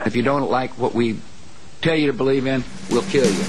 If you don't like what we tell you to believe in, we'll kill you.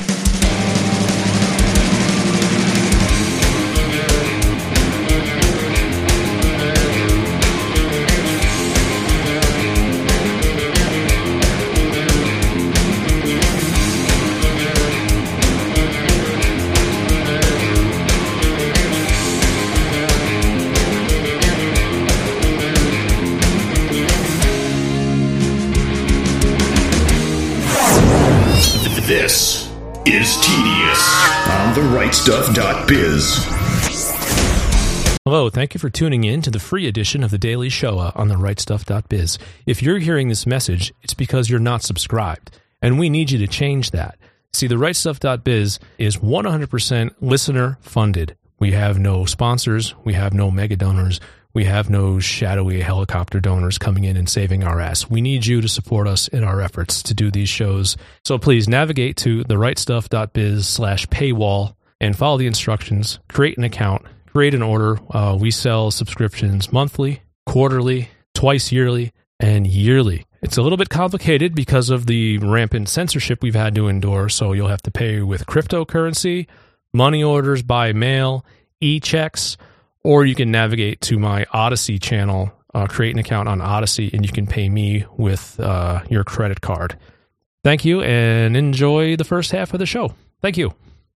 This is Tedious on therightstuff.biz. Hello, thank you for tuning in to the free edition of the Daily Shoah on therightstuff.biz. If you're hearing this message, it's because you're not subscribed, and we need you to change that. See, therightstuff.biz is 100% listener funded. We have no sponsors, we have no mega donors, we have no shadowy helicopter donors coming in and saving our ass. We need you to support us in our efforts to do these shows. So please navigate to therightstuff.biz/paywall and follow the instructions. Create an account, create an order. We sell subscriptions monthly, quarterly, twice yearly, and yearly. It's a little bit complicated because of the rampant censorship we've had to endure, so you'll have to pay with cryptocurrency, money orders by mail, e-checks, or you can navigate to my Odyssey channel, create an account on Odyssey, and you can pay me with your credit card. Thank you, and enjoy the first half of the show. Thank you.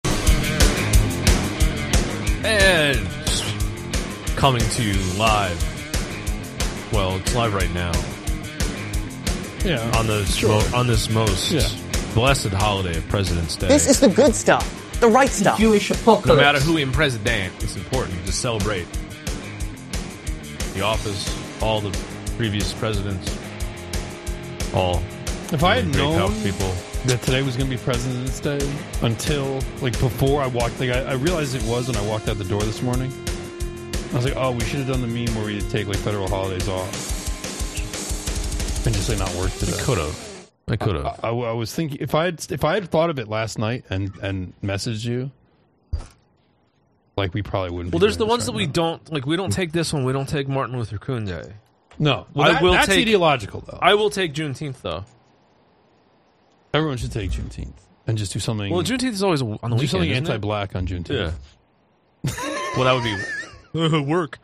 And coming to you live. Well, it's live right now. Yeah. On this most blessed holiday of President's Day. This is the good stuff. The right stuff. Jewish apocalypse. No matter who in president, it's important to celebrate the office, all the previous presidents, all. If I had known people that today was going to be President's Day until, like, before I walked, like, I realized it was when I walked out the door this morning. I was like, oh, we should have done the meme where we take, like, federal holidays off and just, like, not work today. I could have. I was thinking if I had thought of it last night and messaged you, like, we probably wouldn't. Well, there's the ones that we don't like. We don't take this one. We don't take Martin Luther King Day. No, well, that's ideological though. I will take Juneteenth though. Everyone should take Juneteenth and just do something. Well, Juneteenth is always on the weekend. Do something anti-black on Juneteenth. Yeah. Well, that would be work.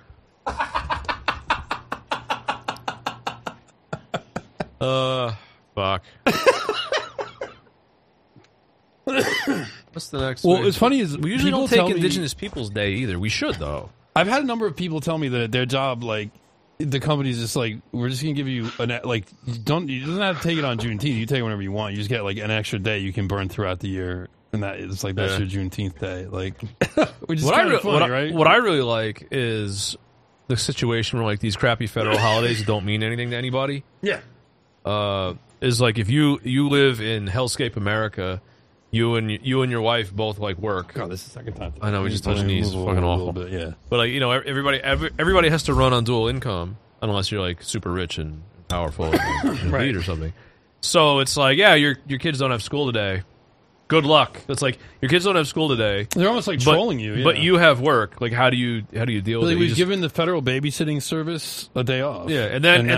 Fuck. What's the next? Well, it's funny is we usually don't take Indigenous Peoples Day either. We should though. I've had a number of people tell me that their job, like, the company's just like, we're just gonna give you you don't have to take it on Juneteenth. You take it whenever you want. You just get like an extra day you can burn throughout the year, and that is like that's your Juneteenth day. Like, which is kind of funny, right? What I really like is the situation where like these crappy federal holidays don't mean anything to anybody. Yeah. Is like if you live in hellscape America, you and your wife both like work. God, this is the second time. I know we just touched knees. It's fucking awful. Bit, yeah. But like everybody has to run on dual income unless you're like super rich and powerful and right. elite or something. So it's like your kids don't have school today. Good luck. It's like your kids don't have school today. They're almost like trolling you. Yeah. But you have work. Like how do you deal with it? We've given the federal babysitting service a day off. Yeah, and then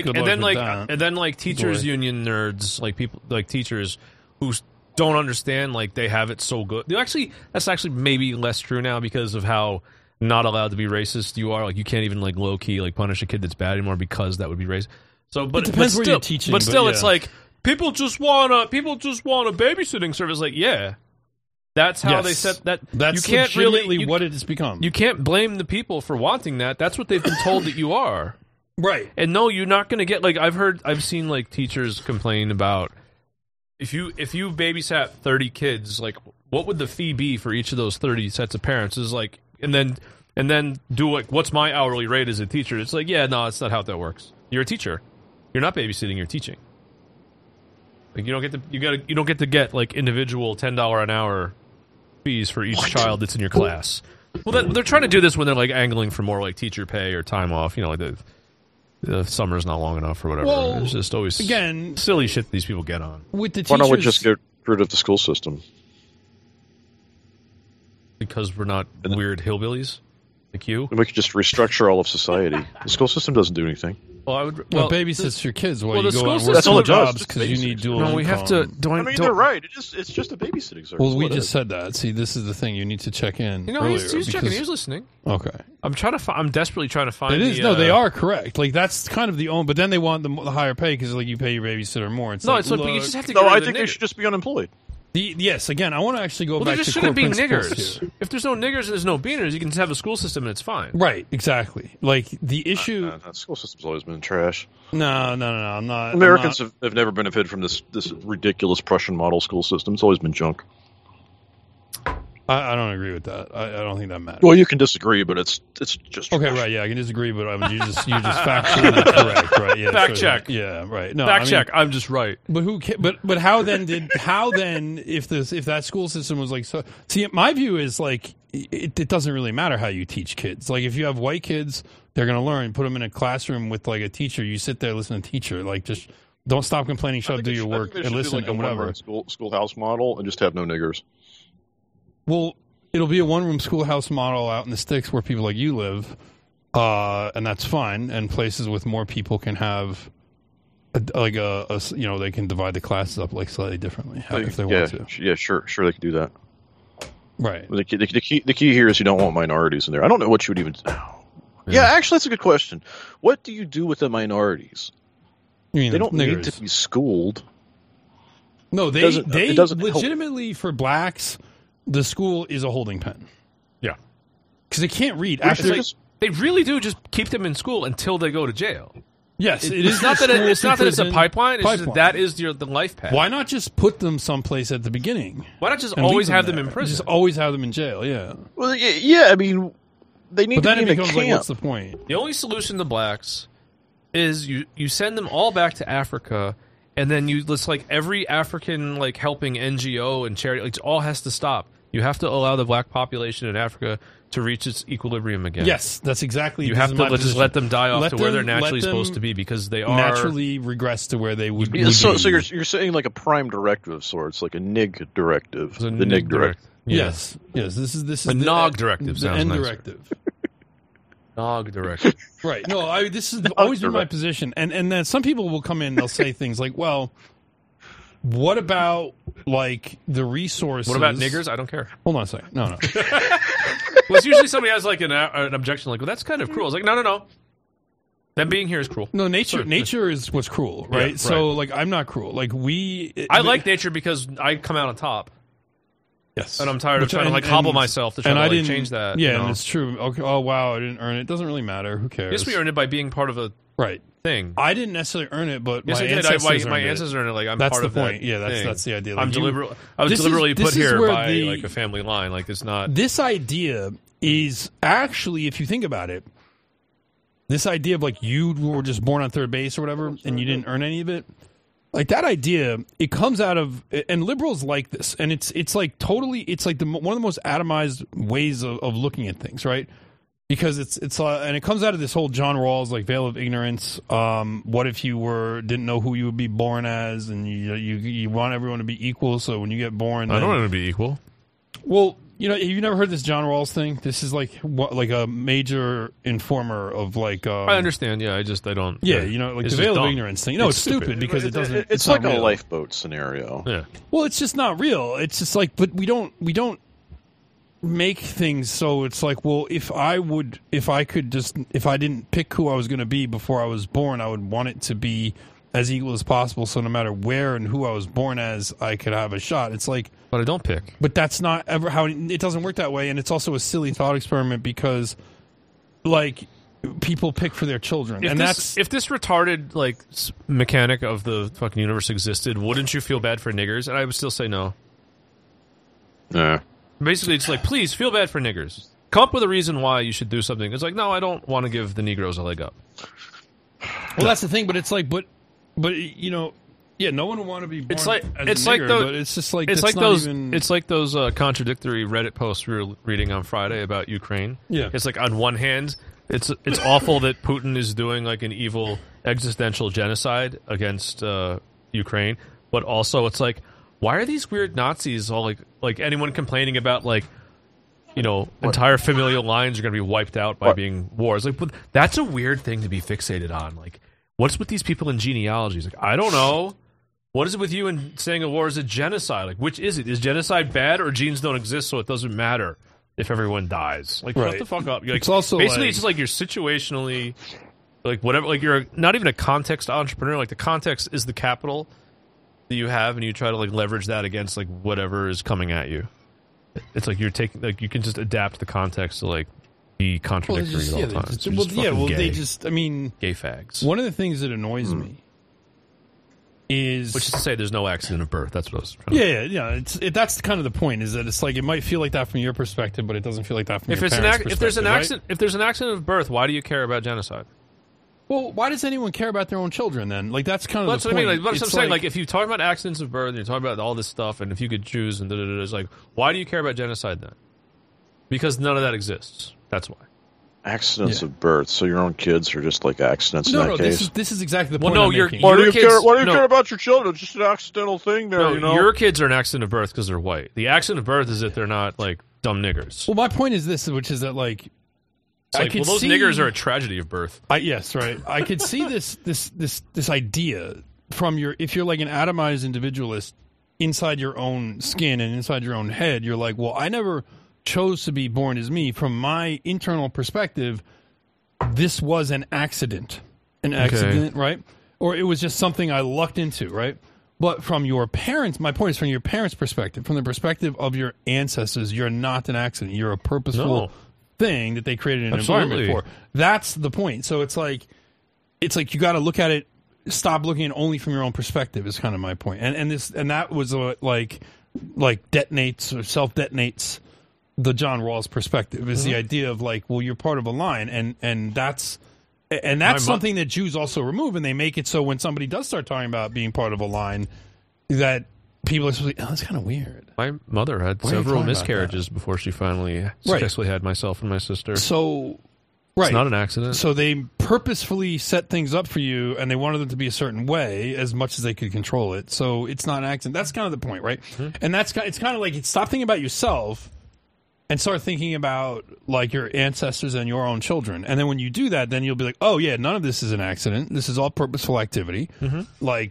teachers union nerds, like people like teachers who don't understand like they have it so good. That's actually maybe less true now because of how not allowed to be racist you are. Like you can't even like low key like punish a kid that's bad anymore because that would be racist. So, but it depends where still, you're teaching. But still, it's like. People just want a babysitting service. Like, yeah, that's how they set that. That's you can't really what it has become. You can't blame the people for wanting that. That's what they've been told that you are. Right. And no, you're not going to get like I've seen like teachers complain about if you babysat 30 kids, like what would the fee be for each of those 30 sets of parents? Is like and then do like what's my hourly rate as a teacher? It's like yeah, no, that's not how that works. You're a teacher. You're not babysitting. You're teaching. Like you don't get to get like individual $10 an hour fees for each child that's in your class. Well, they're trying to do this when they're like angling for more like teacher pay or time off. You know, like the summer's not long enough or whatever. Well, it's just always again silly shit these people get on. With the teachers, why don't we just get rid of the school system? Because we're not weird hillbillies. Like you? We could just restructure all of society. The school system doesn't do anything. Well, I would. Well, Well, babysits your kids while well, you the go school out and system- work That's all two it does, jobs just because you need babysit. dual no, income. we have to. They're right. It's just a babysitting service. Well, we Whatever. just said that. See, this is the thing. You need to check in. You know, earlier he's checking. because- He's listening. Okay. I'm trying to. I'm desperately trying to find. It is. the, No, they are correct. Like, that's kind of the own. But then they want the higher pay because, like, you pay your babysitter more. It's No, like, it's like, but you look, just have to. Get No, rid I of the think they nigger. should just be unemployed. yes, again, I want to actually go Well, there back just to shouldn't core be principles niggers. here. If there's no niggers and there's no beaners, you can just have a school system and it's fine. Right, exactly. Like, the issue... The school system's always been trash. No, I'm not... Americans have never benefited from this ridiculous Prussian model school system. It's always been junk. I don't agree with that. I don't think that matters. Well, you can disagree, but it's just Okay, trash. right, yeah, I can disagree, but you just factually correct, right? Yeah, Fact so- check. Yeah, right. No, Fact I mean, check. I'm just right. But but how then if that school system was like so? See, my view is like it doesn't really matter how you teach kids. Like, if you have white kids, they're going to learn. Put them in a classroom with like a teacher. You sit there, listen to teacher. Like, just don't stop complaining. Shut up, do your work, and listen, like a and whatever. one-room schoolhouse model and just have no niggers. Well, it'll be a one-room schoolhouse model out in the sticks where people like you live, and that's fine. And places with more people can have, they can divide the classes up like slightly differently if they want to. Yeah, sure, they could do that. Right. The key here is you don't want minorities in there. I don't know what you would even. Yeah, actually, that's a good question. What do you do with the minorities? You mean They don't need niggers. to be schooled. No, It doesn't help. legitimately for blacks, the school is a holding pen Yeah. because they can't read. It's After, like- They really do just keep them in school until they go to jail. yes, it It's is not that it's not that it's a prison pipeline. It's just that is the life path. Why not just put them someplace at the beginning? Why not just and always leave have them there? in prison? Just always have them in jail. Yeah, Well, yeah. I mean, they need but then to it be in a becomes like, camp. what's the point? The only solution to blacks is you send them all back to Africa, and then it's like every African like helping NGO and charity, like, it all has to stop. You have to allow the black population in Africa to reach its equilibrium again. Yes, that's exactly. You this have is to my just position. let them die off Let to where they're them- let naturally them supposed to be because they are naturally regress to where they would. Yeah, would so be. you're saying like a prime directive of sorts, like a NIG directive, It's a the NIG directive. Yeah. Yes, this is A the NOG directive the sounds end nicer. directive. Nog directive. Right. No, this has always been my position. And then some people will come in, they'll say things like, well, what about like the resources? What about niggers? I don't care. Hold on a second. No. Well, it's usually somebody has like an objection, like, well, that's kind of cruel. It's like, no. Them being here is cruel. No, nature is what's cruel, right? Yeah, So right. like I'm not cruel. Like I like nature because I come out on top. yes. And I'm tired of trying to like hobble myself to try to like change that. Yeah, you know? and it's true. Okay, oh wow, I didn't earn it. It doesn't really matter. Who cares? Yes, we earned it by being part of a Right. thing. I didn't necessarily earn it, but Yes, my I did. ancestors My earned it. ancestors earned it. Like I'm That's part the of point. that. Yeah, thing. that's the idea. I Like, was this is- deliberately this put is here where by the- like a family line. Like it's not. This idea is actually, if you think about it, this idea of like you were just born on third base or whatever, and you didn't earn any of it. Like that idea, it comes out of, and liberals like this, and it's like totally, it's like one of the most atomized ways of looking at things, right? Because it's and it comes out of this whole John Rawls like veil of ignorance. What if you didn't know who you would be born as, and you want everyone to be equal, so when you get born, I then, don't want to be equal. well, have you never heard this John Rawls thing? This is like like a major informer of like. I understand. Yeah, I don't. Yeah, like It's the veil just of dumb. ignorance thing. No, it's stupid because it doesn't. It's not like a real. lifeboat scenario. Yeah. Well, it's just not real. It's just like, but we don't make things so it's like, well, if I didn't pick who I was going to be before I was born, I would want it to be as equal as possible. So no matter where and who I was born as, I could have a shot. It's like, But I don't pick. but that's not ever how it doesn't work that way. And it's also a silly thought experiment because like people pick for their children. If And this retarded like mechanic of the fucking universe existed, wouldn't you feel bad for niggers? And I would still say no. Yeah. Basically, it's like, please feel bad for niggers. Come up with a reason why you should do something. It's like, no, I don't want to give the Negroes a leg up. well, that's the thing, but it's like, but yeah, no one would want to be born It's like as it's a like nigger, those. but it's just like it's that's like not those. even- It's like those contradictory Reddit posts we were reading on Friday about Ukraine. Yeah. It's like on one hand, it's awful that Putin is doing like an evil existential genocide against Ukraine, but also it's like, why are these weird Nazis all like anyone complaining about like entire familial lines are going to be wiped out by being wars. Like, but that's a weird thing to be fixated on. Like, what's with these people in genealogies? Like, I don't know. What is it with you in saying a war is a genocide? Like, which is it? Is genocide bad, or genes don't exist, so it doesn't matter if everyone dies? Like, shut the fuck up. Like, it's also basically it's just like you're situationally, like whatever. Like, you're not even a context entrepreneur. Like, the context is the capital that you have, and you try to like leverage that against like whatever is coming at you. It's like you're taking, like, you can just adapt the context to like be contradictory at all times. I mean, gay fags. One of the things that annoys me is, which is to say, there's no accident of birth. That's what I was trying to yeah. That's kind of the point. Is that it's like it might feel like that from your perspective, but it doesn't feel like that from your parents' perspective. If there's an accident of birth, why do you care about genocide? Well, why does anyone care about their own children then? Like, that's kind of that's the what point. I mean. Like, what I'm saying, like, if you talk about accidents of birth and you're talking about all this stuff, and if you could choose, and it's like, why do you care about genocide then? Because none of that exists. That's why. Accidents of birth. So your own kids are just like accidents in that case? This is exactly the well, point no, I'm your making. Why do you kids, care about your children? It's just an accidental thing there, No, your kids are an accident of birth because they're white. The accident of birth is that they're not, like, dumb niggers. Well, my point is this, which is that, like, those niggers are a tragedy of birth. Yes, right. I could see this idea from if you're like an atomized individualist inside your own skin and inside your own head. You're like, well, I never chose to be born as me. From my internal perspective, this was an accident, right? Or it was just something I lucked into, right? But from your parents, my point is from your parents' perspective, from the perspective of your ancestors, you're not an accident. You're a purposeful thing that they created an environment for. That's the point. So it's like you got to look at it. Stop looking at it only from your own perspective is kind of my point. And that was like detonates or self detonates the John Rawls perspective is the idea of like, well, you're part of a line, and that's something that Jews also remove, and they make it so when somebody does start talking about being part of a line, that people are like, oh, that's kind of weird. My mother had several miscarriages before she finally successfully had myself and my sister. So, it's not an accident. So they purposefully set things up for you, and they wanted them to be a certain way as much as they could control it. So it's not an accident. That's kind of the point, right? Mm-hmm. And it's kind of like, stop thinking about yourself and start thinking about like your ancestors and your own children. And then when you do that, then you'll be like, oh yeah, none of this is an accident. This is all purposeful activity. Mm-hmm. Like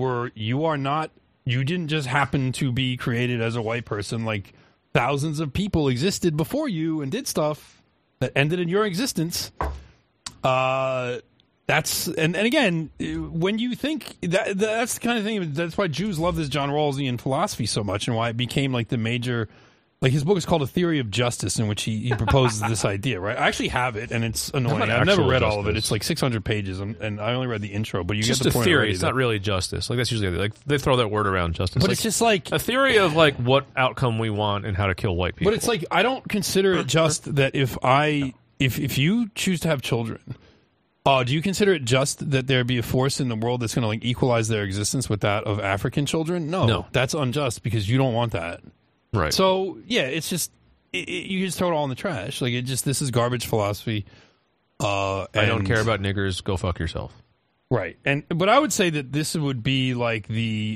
you didn't just happen to be created as a white person. Like thousands of people existed before you and did stuff that ended in your existence. And again, when you think that's the kind of thing, that's why Jews love this John Rawlsian philosophy so much, and why it became like the major. Like, his book is called A Theory of Justice, in which he proposes this idea, right? I actually have it, and it's annoying. I've never read all of it. It's like 600 pages, and I only read the intro, but you get the point. Just a theory. It's not really justice. Like, that's usually, like, they throw that word around, justice. But like, it's just like a theory of, like, what outcome we want and how to kill white people. But it's like, I don't consider it just that if you choose to have children, do you consider it just that there be a force in the world that's going to, like, equalize their existence with that of African children? No. That's unjust because you don't want that. Right. So, yeah, it's just... you just throw it all in the trash. Like, this is garbage philosophy. I don't care about niggers. Go fuck yourself. Right. But I would say that this would be like the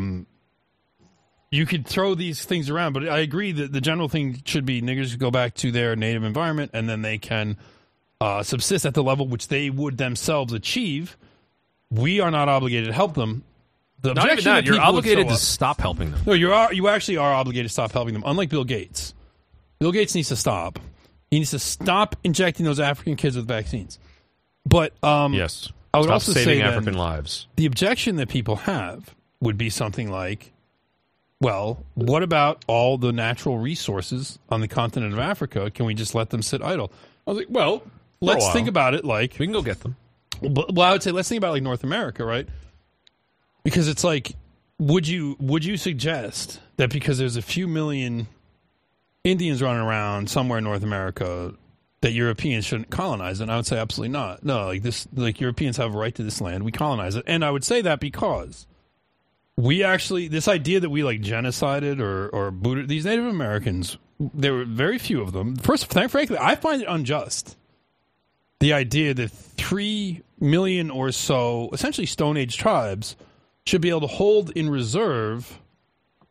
you could throw these things around, but I agree that the general thing should be niggers go back to their native environment, and then they can subsist at the level which they would themselves achieve. We are not obligated to help them. The not even that. You're obligated to stop helping them. No, you actually are obligated to stop helping them, unlike Bill Gates. Bill Gates needs to stop. He needs to stop injecting those African kids with vaccines. But yes, I would stop also saving say African lives. The objection that people have would be something like, well, what about all the natural resources on the continent of Africa? Can we just let them sit idle? I was like, well, let's think about it like... We can go get them. Well, I would say let's think about like North America, right? Because it's like, would you suggest that because there's a few million Indians running around somewhere in North America that Europeans shouldn't colonize it? And I would say absolutely not. No, like Europeans have a right to this land. We colonize it. And I would say that because we actually, this idea that we like genocided or booted these Native Americans, there were very few of them. First, frankly, I find it unjust. The idea that 3 million or so, essentially Stone Age tribes, should be able to hold in reserve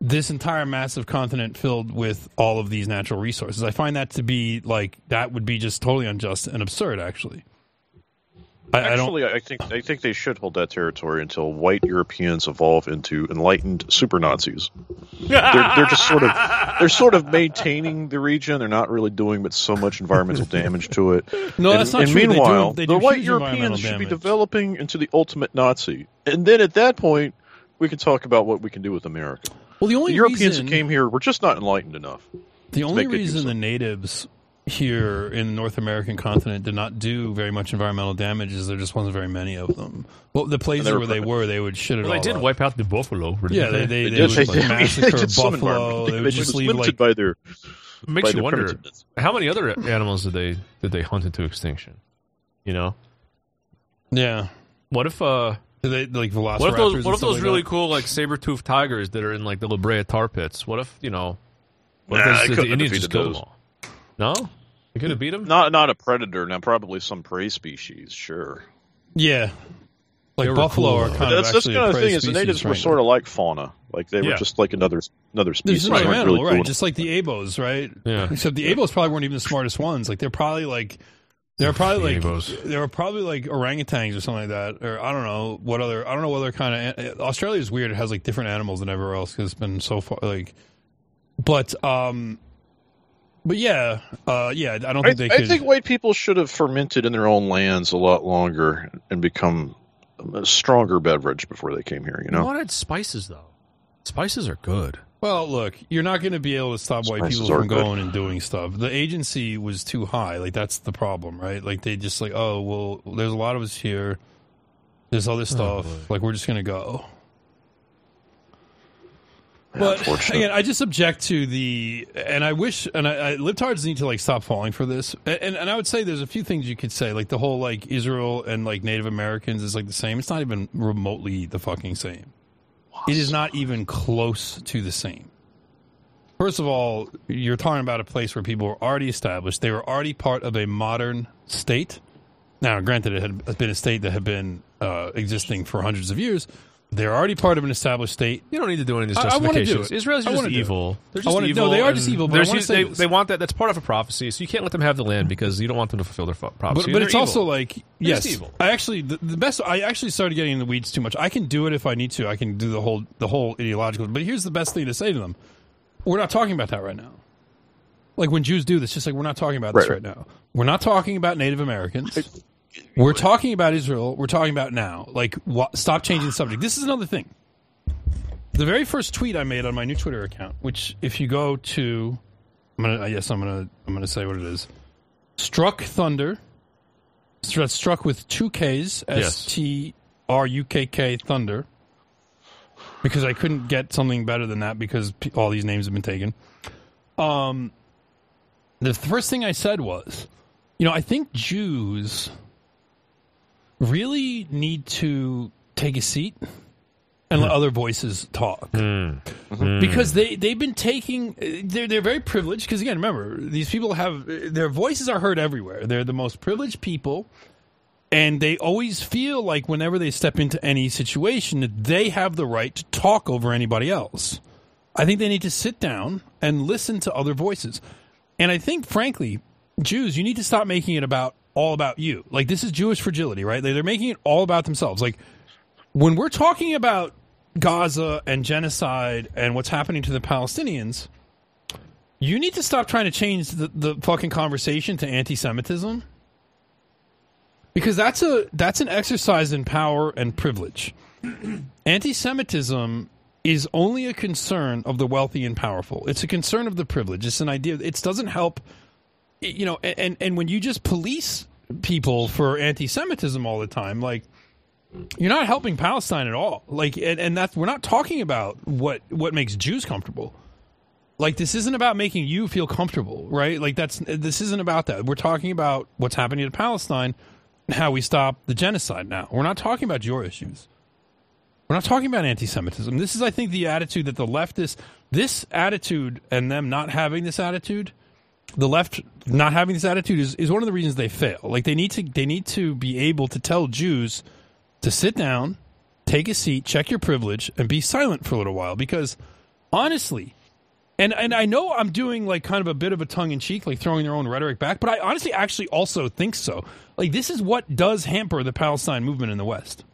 this entire massive continent filled with all of these natural resources. I find that to be like that would be just totally unjust and absurd. Actually, I think they should hold that territory until white Europeans evolve into enlightened super Nazis. They're just sort of maintaining the region. They're not really doing but so much environmental damage to it. No, that's not true. Meanwhile, the white Europeans should be developing into the ultimate Nazi, and then at that point, we can talk about what we can do with America. Well, the Europeans that came here were just not enlightened enough. The only reason the natives here in the North American continent did not do very much environmental damage is there just wasn't very many of them. Well, the places where they would shit it all up. They did wipe out the buffalo. Yeah, they would massacre buffalo. They would just leave like... by their makes you wonder, how many other animals did they hunt into extinction? You know? Yeah. What if... They, like velociraptors what if those really cool like saber-toothed tigers that are in like the La Brea tar pits? What if the Indians just killed them all? No, you could have beat them. Not a predator. Now probably some prey species. Sure. Yeah, like buffalo are kind of that's kind of thing. Is the natives were sort of like fauna. Like they were just like another species. Right, animal, right? Just like the Abos, right? Yeah. Except the Abos probably weren't even the smartest ones. Like they were probably like orangutans or something like that, or I don't know what other kind of. Australia is weird. It has like different animals than everywhere else because it's been so far like. But yeah. I don't think they could. I think white people should have fermented in their own lands a lot longer and become a stronger beverage before they came here. You know, they wanted spices though. Spices are good. Well, look, you're not going to be able to stop white people from going and doing stuff. The agency was too high. Like, that's the problem, right? Like, they just like, oh, well, there's a lot of us here. There's other stuff. Like, we're just going to go. But, again, I just object to and I wish, and libtards need to, like, stop falling for this. And I would say there's a few things you could say. Like, the whole, like, Israel and, like, Native Americans is, like, the same. It's not even remotely the fucking same. It is not even close to the same. First of all, you're talking about a place where people were already established. They were already part of a modern state. Now, granted, it had been a state that had been existing for hundreds of years. They're already part of an established state. You don't need to do any of this justifications. Israel's just evil. They're just evil. No, they are just evil. But they want that. That's part of a prophecy. So you can't let them have the land because you don't want them to fulfill their prophecy. But it's evil. also like, yes, evil. I actually I actually started getting in the weeds too much. I can do it if I need to. I can do the whole ideological. But here's the best thing to say to them: we're not talking about that right now. Like when Jews do this, just like we're not talking about this right now. We're not talking about Native Americans. We're talking about Israel. We're talking about now. Like, stop changing the subject. This is another thing. The very first tweet I made on my new Twitter account, which if you go to, I'm gonna say what it is. Struck Thunder. Struck with 2 Ks. STRUKK Thunder. Because I couldn't get something better than that because all these names have been taken. The first thing I said was, I think Jews really need to take a seat and let other voices talk. Because they've been taking... They're very privileged, because again, remember, these people have... Their voices are heard everywhere. They're the most privileged people, and they always feel like whenever they step into any situation, that they have the right to talk over anybody else. I think they need to sit down and listen to other voices. And I think, frankly, Jews, you need to stop making it all about you. Like, this is Jewish fragility, right? They're making it all about themselves. Like, when we're talking about Gaza and genocide and what's happening to the Palestinians, you need to stop trying to change the fucking conversation to anti-Semitism. Because that's an exercise in power and privilege. Anti-Semitism is only a concern of the wealthy and powerful. It's a concern of the privileged. It's an idea. It doesn't help, and when you just police people for anti-Semitism all the time, like, you're not helping Palestine at all. Like, and that's, we're not talking about what makes Jews comfortable. Like, this isn't about making you feel comfortable, right? Like, this isn't about that. We're talking about what's happening to Palestine and how we stop the genocide now. We're not talking about your issues. We're not talking about anti-Semitism. This is, I think, the attitude that the leftists, this attitude and them not having this attitude, the left not having this attitude is one of the reasons they fail. Like, they need to be able to tell Jews to sit down, take a seat, check your privilege, and be silent for a little while. Because honestly, and I know I'm doing like kind of a bit of a tongue-in-cheek, like throwing their own rhetoric back, but I honestly actually also think so. Like, this is what does hamper the Palestine movement in the West.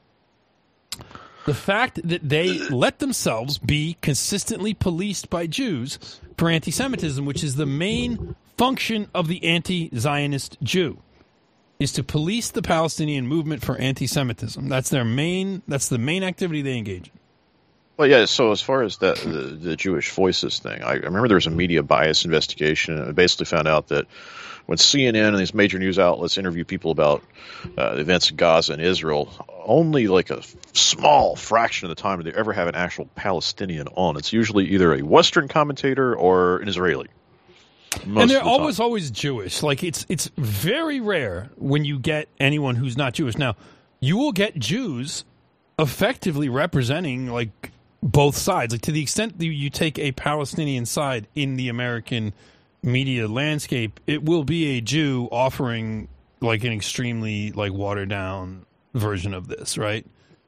The fact that they let themselves be consistently policed by Jews for anti-Semitism, which is the main function of the anti-Zionist Jew, is to police the Palestinian movement for anti-Semitism. That's the main activity they engage in. Well, yeah, so as far as the Jewish Voices thing, I remember there was a media bias investigation, and it basically found out that when CNN and these major news outlets interview people about the events in Gaza and Israel, only like a small fraction of the time do they ever have an actual Palestinian on. It's usually either a Western commentator or an Israeli. And they're always Jewish. Like, it's very rare when you get anyone who's not Jewish. Now, you will get Jews effectively representing, like, both sides. Like, to the extent that you take a Palestinian side in the American media landscape, it will be a Jew offering, like, an extremely, like, watered down version of this, right?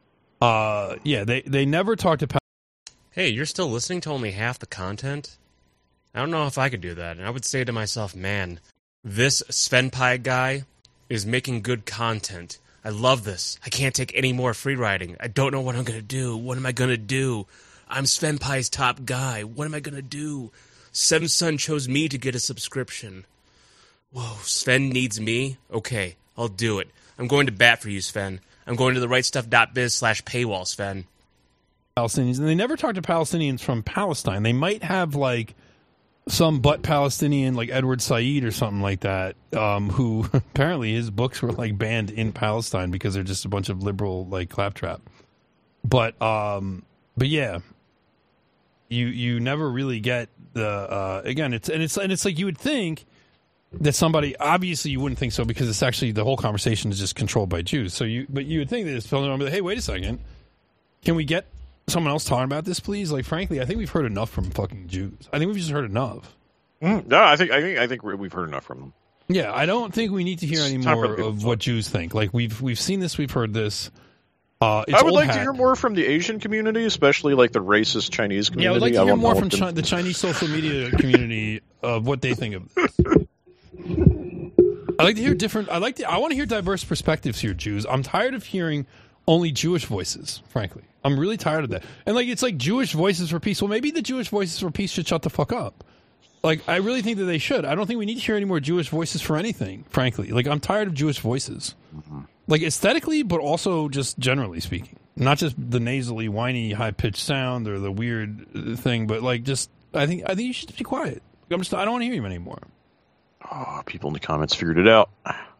Yeah, they never talk to Hey, you're still listening to only half the content? I don't know if I could do that, and I would say to myself, man, this Svenpai guy is making good content. I love this. I can't take any more free riding. I don't know what I'm going to do. What am I going to do? I'm Svenpai's top guy. What am I going to do? Samsung chose me to get a subscription. Whoa, Sven needs me? Okay, I'll do it. I'm going to bat for you, Sven. I'm going to therightstuff.biz/paywall, Sven. Palestinians, and they never talk to Palestinians from Palestine. They might have, like, some butt Palestinian like Edward Said or something like that, who apparently his books were like banned in Palestine because they're just a bunch of liberal like claptrap. But yeah, you never really get the again. It's like you would think that somebody, obviously you wouldn't think so because it's actually the whole conversation is just controlled by Jews. But you would think that it's someone would be like, hey, wait a second, can we get someone else talking about this, please? Like, frankly, I think we've heard enough from fucking Jews. I think we've just heard enough. No, I think we've heard enough from them. Yeah, I don't think we need to hear any more of what Jews think. Like, we've seen this, we've heard this. I would like to hear more from the Asian community, especially like the racist Chinese community. Yeah, I would like to hear more from the Chinese social media community of what they think of this. I like to hear I want to hear diverse perspectives here, Jews. I'm tired of hearing only Jewish voices, frankly. I'm really tired of that. And, like, it's like Jewish Voices for Peace. Well, maybe the Jewish Voices for Peace should shut the fuck up. Like, I really think that they should. I don't think we need to hear any more Jewish voices for anything, frankly. Like, I'm tired of Jewish voices. Mm-hmm. Like, aesthetically, but also just generally speaking. Not just the nasally, whiny, high-pitched sound or the weird thing, but, like, just, I think you should be quiet. I don't want to hear you anymore. Oh, people in the comments figured it out.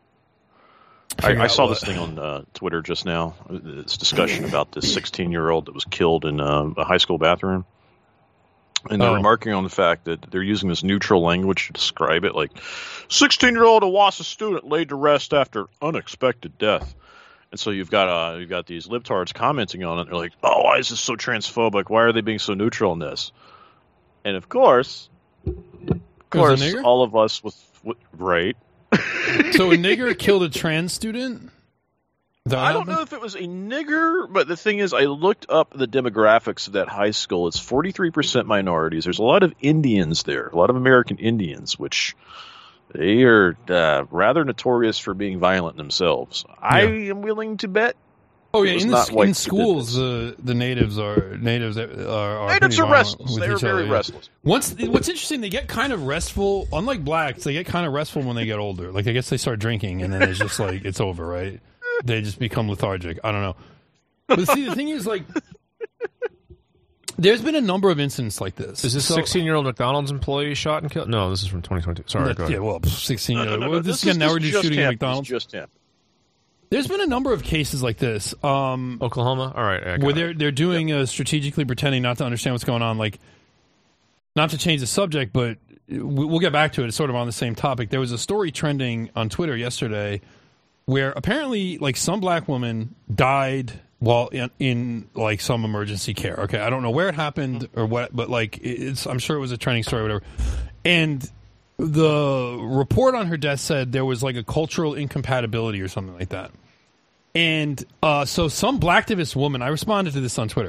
I saw this thing on Twitter just now. This discussion about this 16-year-old that was killed in a high school bathroom. And they're remarking on the fact that they're using this neutral language to describe it. Like, 16-year-old Awassa student laid to rest after unexpected death. And so you've got these libtards commenting on it. They're like, oh, why is this so transphobic? Why are they being so neutral in this? And of course, all of us with right. So a nigger killed a trans student? I don't know if it was a nigger, but the thing is, I looked up the demographics of that high school. It's 43% minorities. There's a lot of Indians there, a lot of American Indians, which they are rather notorious for being violent themselves. Yeah. I am willing to bet. Oh yeah, in schools, the natives are restless. They are very restless. What's interesting, they get kind of restful. Unlike blacks, they get kind of restful when they get older. Like, I guess they start drinking, and then it's just like it's over, right? They just become lethargic. I don't know. But see, the thing is, like, there's been a number of incidents like this. Is this 16-year-old McDonald's employee shot and killed? No, this is from 2022. Sorry, go ahead. Yeah, well, 16-year-old. No. This again, now we're just shooting at McDonald's. Just him. There's been a number of cases like this. Oklahoma? All right. Where they're doing strategically pretending not to understand what's going on. Like, not to change the subject, but we'll get back to it. It's sort of on the same topic. There was a story trending on Twitter yesterday where apparently, like, some black woman died while in like some emergency care. Okay, I don't know where it happened or what, but like I'm sure it was a trending story or whatever. And the report on her death said there was like a cultural incompatibility or something like that. And so some blacktivist woman, I responded to this on Twitter.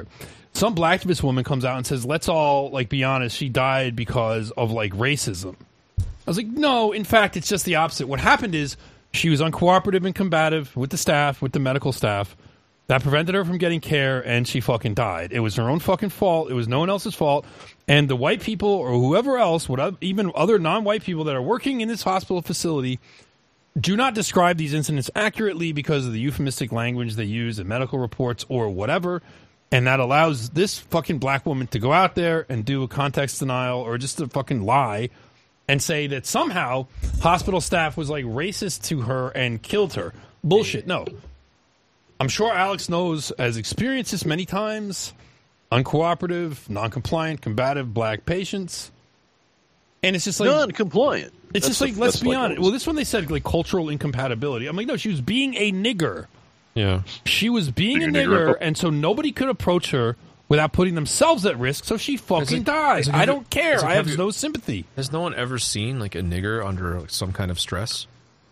some blacktivist woman comes out and says, let's all, like, be honest, she died because of, like, racism. I was like, no, in fact, it's just the opposite. What happened is she was uncooperative and combative with the staff, with the medical staff. That prevented her from getting care, and she fucking died. It was her own fucking fault. It was no one else's fault. And the white people or whoever else, even other non-white people that are working in this hospital facility, do not describe these incidents accurately because of the euphemistic language they use in medical reports or whatever. And that allows this fucking black woman to go out there and do a context denial or just a fucking lie and say that somehow hospital staff was like racist to her and killed her. Bullshit. No. I'm sure Alex has experienced this many times. Uncooperative, non-compliant, combative black patients. And it's just like... Non-compliant. It's just like, let's be honest. Well, this one they said, like, cultural incompatibility. I'm like, no, she was being a nigger. Yeah. She was being a nigger, and so nobody could approach her without putting themselves at risk, so she fucking died. I don't care. I have no sympathy. Has no one ever seen, like, a nigger under some kind of stress?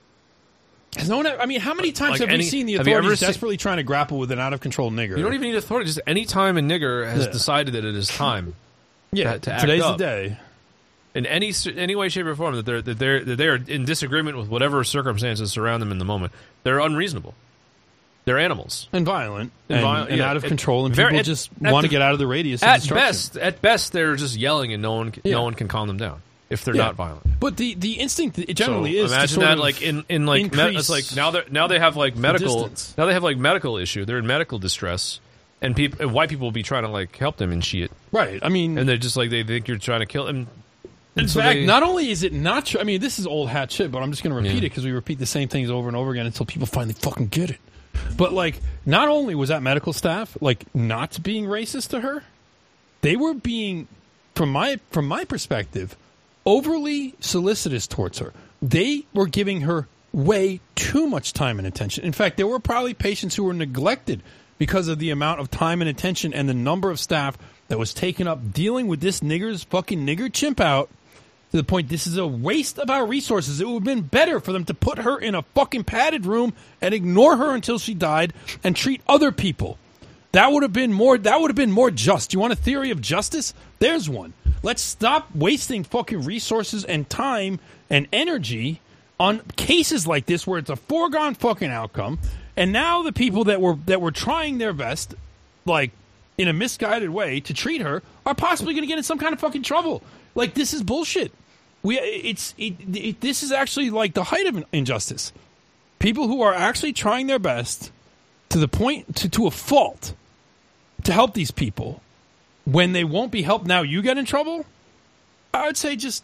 Has no one? I mean, how many times have we seen the authorities desperately trying to grapple with an out-of-control nigger? You don't even need authority. Just any time a nigger has decided that it is time to act today's up. the day. In any way, shape, or form, that they are in disagreement with whatever circumstances surround them in the moment, they're unreasonable. They're animals And violent. And out of control, and people just want to get out of the radius of destruction. At best, they're just yelling, and no one can calm them down if they're not violent. But the instinct generally is imagine to that like in like it's like now they have like medical issue. They're in medical distress, and white people will be trying to like help them and shit. Right. I mean, and they're just like they think you're trying to kill them. In fact, not only is it not true. I mean, this is old hat shit, but I'm just going to repeat it because we repeat the same things over and over again until people finally fucking get it. But like, not only was that medical staff like not being racist to her, they were being, from my perspective, overly solicitous towards her. They were giving her way too much time and attention. In fact, there were probably patients who were neglected because of the amount of time and attention and the number of staff that was taken up dealing with this fucking nigger chimp out, to the point this is a waste of our resources. It would have been better for them to put her in a fucking padded room and ignore her until she died and treat other people. That would have been more just. You want a theory of justice? There's one. Let's stop wasting fucking resources and time and energy on cases like this where it's a foregone fucking outcome. And now the people that were trying their best, like in a misguided way to treat her, are possibly going to get in some kind of fucking trouble. Like, this is bullshit. This is actually like the height of injustice. People who are actually trying their best to the point to a fault to help these people, when they won't be helped, now you get in trouble. I would say just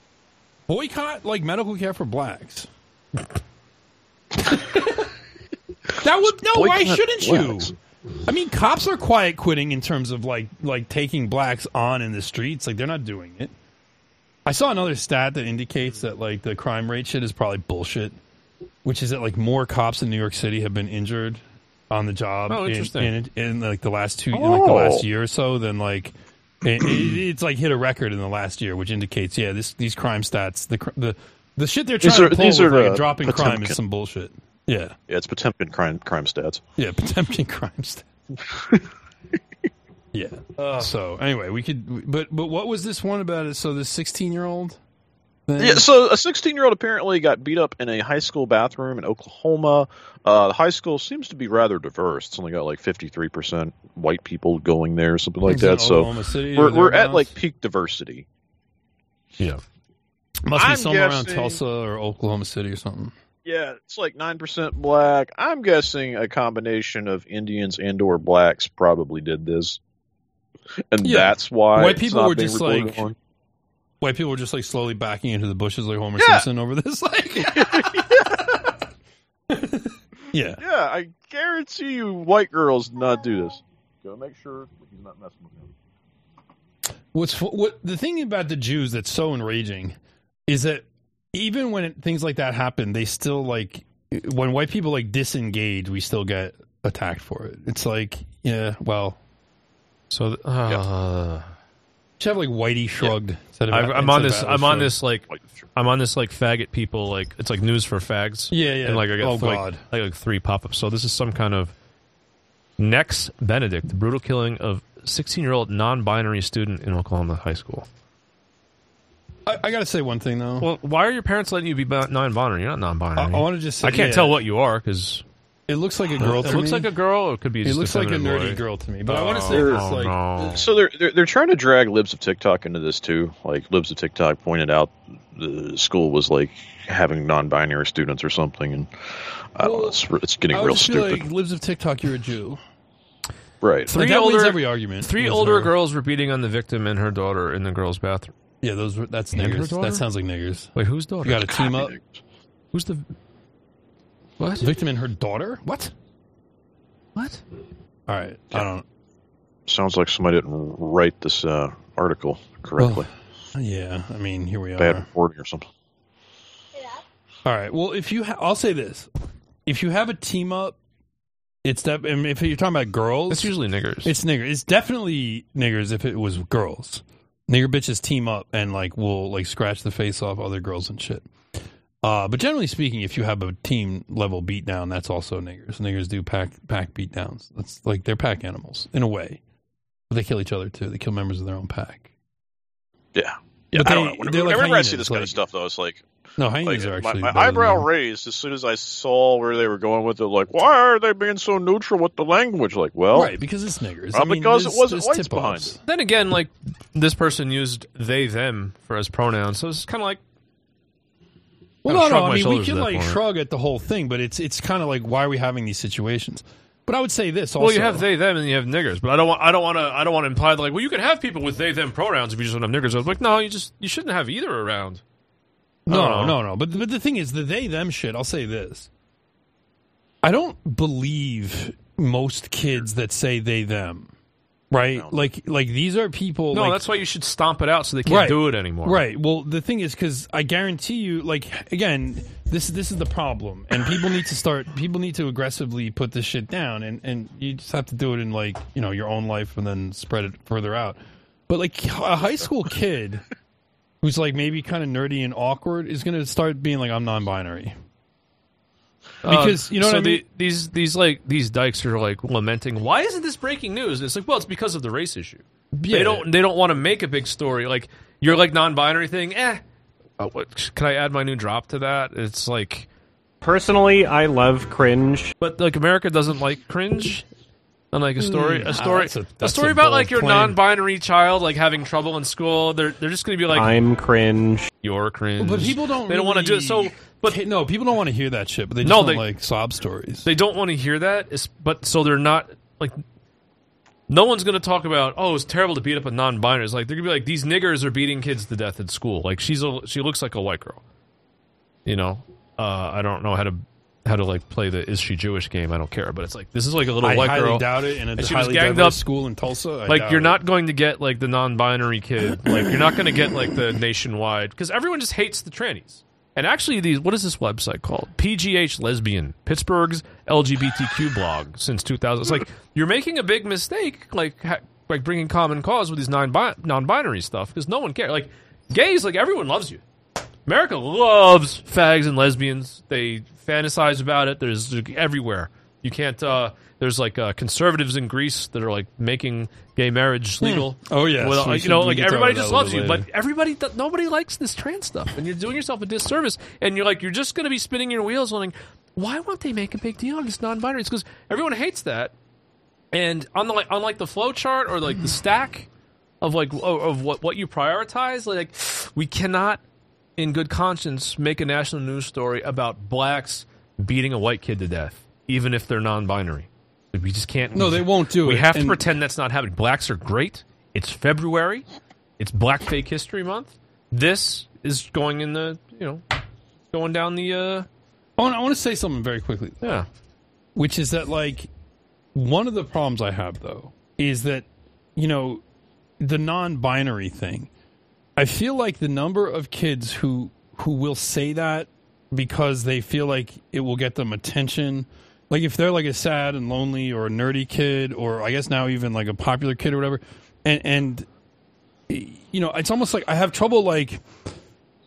boycott like medical care for blacks. Why shouldn't you? I mean, cops are quiet quitting in terms of like taking blacks on in the streets. Like, they're not doing it. I saw another stat that indicates that like the crime rate shit is probably bullshit, which is that like more cops in New York City have been injured on the job in like the last the last year or so than like it's like hit a record in the last year, which indicates these crime stats, the shit they're trying to pull with like dropping crime is some bullshit. Yeah, it's Potemkin crime stats. Yeah, Potemkin crime stats. Yeah. So anyway, we could, but what was this one about it? So this 16-year-old. Yeah, so a 16-year-old apparently got beat up in a high school bathroom in Oklahoma. The high school seems to be rather diverse. It's only got like 53% white people going there, something like that. So we're at like peak diversity. Yeah, must be somewhere around Tulsa or Oklahoma City or something. Yeah, it's like 9% black. I'm guessing a combination of Indians and/or blacks probably did this, and that's why white people were just like. White people were just like slowly backing into the bushes like Homer Simpson over this. Like, yeah, I guarantee you, white girls did not do this. Go make sure he's not messing with him. What the thing about the Jews that's so enraging is that even when things like that happen, they still like when white people like disengage, we still get attacked for it. It's like, should have like Whitey shrugged. I'm on this like faggot people, like it's like news for fags. Yeah. And like I got like 3 pop-ups. So this is some kind of Nex Benedict, the brutal killing of 16-year-old non-binary student in Oklahoma high school. I got to say one thing, though. Well, why are your parents letting you be non-binary? You're not non-binary. I want to just say... I can't tell what you are, because... It looks like a girl to me. It looks like a girl, or it could be just It looks like a feminine nerdy boy. girl to me. But I want to say this, like... no. So they're trying to drag Libs of TikTok into this too. Like Libs of TikTok pointed out the school was like having non-binary students or something, and I don't know, it's getting I real just feel stupid. like, Libs of TikTok, you're a Jew. Right. Three That wins older- every argument. Three with older her. girls were beating on the victim and her daughter in the girls' bathroom. Yeah, that's And her niggers. daughter? That sounds like niggers. Wait, whose daughter? You got to team up. Who's the... What? Victim and her daughter? What? What? All right. I don't... Sounds like somebody didn't write this article correctly. Yeah, I mean, here we are. Bad reporting or something. All right. Well, if you... I'll say this. If you have a team up, it's that... I mean, if you're talking about girls... It's usually niggers. It's niggers. It's definitely niggers if it was girls. Nigger bitches team up and like will like scratch the face off other girls and shit. But generally speaking, if you have a team level beatdown, that's also niggers. Niggers do pack beatdowns. That's like they're pack animals in a way. But they kill each other too. They kill members of their own pack. Yeah. But I don't know. they're like Whenever I see hyenas, this kind like- of stuff, though, it's like No, hyenas are actually my better eyebrow than- raised as soon as I saw where they were going with it. Like, why are they being so neutral with the language? Like, well, Right, because it's niggers. because it wasn't whites tip-offs. behind it. Then again, like, this person used they, them for as pronouns, so it's kind of like... Well, Kinda no, shrug I my mean, we shoulders can at that like point. shrug at the whole thing, but it's kind of like, why are we having these situations? But I would say this also. Well, you have they, them, and you have niggers, but I don't want to imply that, like, well, you can have people with they, them pronouns if you just don't have niggers. I was like, no, you shouldn't have either around. No. But the thing is, the they them shit. I'll say this: I don't believe most kids that say they them. Right? No. Like these are people. No, like, that's why you should stomp it out so they can't Right. do it anymore. Right. Well, the thing is, because I guarantee you, like, again, this is the problem, and people need to aggressively put this shit down, and you just have to do it in like your own life, and then spread it further out. But like a high school kid who's like maybe kind of nerdy and awkward is going to start being like, I'm non-binary. Because you know what I mean? These dykes are like lamenting, why isn't this breaking news? It's like, well, it's because of the race issue. Yeah. They don't want to make a big story. Like, you're like non-binary thing. Can I add my new drop to that? It's like, Personally, I love cringe. but like America doesn't like cringe. Unlike a story that's a story a about bold like your claim. non-binary child like having trouble in school. They're just going to be like, I'm cringe. you're cringe. But people don't. They don't want to do it. So, but no, people don't want to hear that shit. But they just No, want they- like sob stories. they don't want to hear that. But so they're not like. No one's going to talk about, oh, it's terrible to beat up a non-binary. It's like they're going to be like, these niggers are beating kids to death at school. Like she looks like a white girl. I don't know how to like play the is she Jewish game. I don't care. But it's like this is like a little I white highly girl. doubt it. In a and she was highly ganged diverse up. school in Tulsa, I Like doubt you're it. not going to get like the non-binary kid. Like you're not going to get like the nationwide because everyone just hates the trannies. And actually, what is this website called? PGH Lesbian, Pittsburgh's LGBTQ blog since 2000. It's like you're making a big mistake, like bringing Common Cause with these non-binary stuff because no one cares. Like gays, like everyone loves you. America loves fags and lesbians. They fantasize about it. There's everywhere. You can't. There's like conservatives in Greece that are like making gay marriage legal. Oh, yes. Well, We like, should- we can everybody talk just about loves that a you, little but nobody likes this trans stuff, and you're doing yourself a disservice. And you're just going to be spinning your wheels, wondering why won't they make a big deal on this non-binary? It's because everyone hates that. And on the flow chart or like the stack of like of what you prioritize, like we cannot, in good conscience, make a national news story about blacks beating a white kid to death, even if they're non-binary. Like, we just can't. No, they won't do it. We have to And- pretend that's not happening. Blacks are great. It's February. It's Black Fake History Month. This is going in the going down the I want to say something very quickly. yeah. Which is that, like, one of the problems I have, though, is that, the non-binary thing. I feel like the number of kids who will say that because they feel like it will get them attention. Like, if they're, like, a sad and lonely or a nerdy kid, or I guess now even, like, a popular kid or whatever, and it's almost like I have trouble, like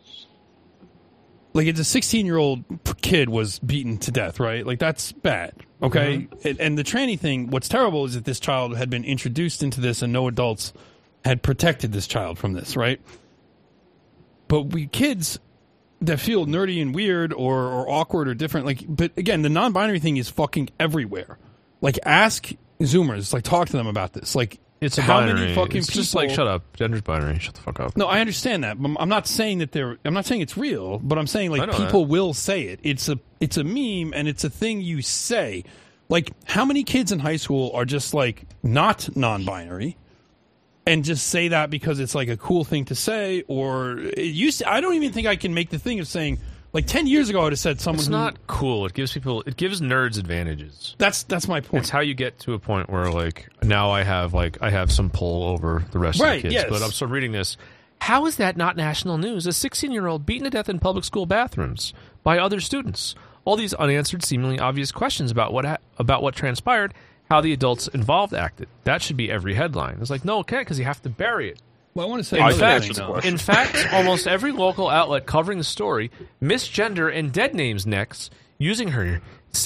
it's a 16-year-old kid was beaten to death, right? Like, that's bad. Okay, and the tranny thing. What's terrible is that this child had been introduced into this, and no adults had protected this child from this, right? But we kids that feel nerdy and weird or awkward or different, like, but again, the non-binary thing is fucking everywhere. Like, ask Zoomers, like, talk to them about this. Like, It's a how binary. many fucking It's people? just like, shut up. Gender's binary. Shut the fuck up. No, I understand that. But I'm not saying that I'm not saying it's real, but I'm saying I like know people will say it. It's a meme and it's a thing you say. Like, how many kids in high school are just like not non-binary and just say that because it's like a cool thing to say? Or I don't even think I can make the thing of saying, like, 10 years ago I would have said someone It's not cool. It gives nerds advantages. That's my point. It's how you get to a point where, like, now I have some pull over the rest Right, of the kids. yes. But I'm still reading this. How is that not national news? A 16-year-old beaten to death in public school bathrooms by other students. All these unanswered, seemingly obvious questions about what transpired, how the adults involved acted. That should be every headline. It's like, no, okay, because you have to bury it. Well, I want to say In fact, almost every local outlet covering the story misgender and dead names next, using her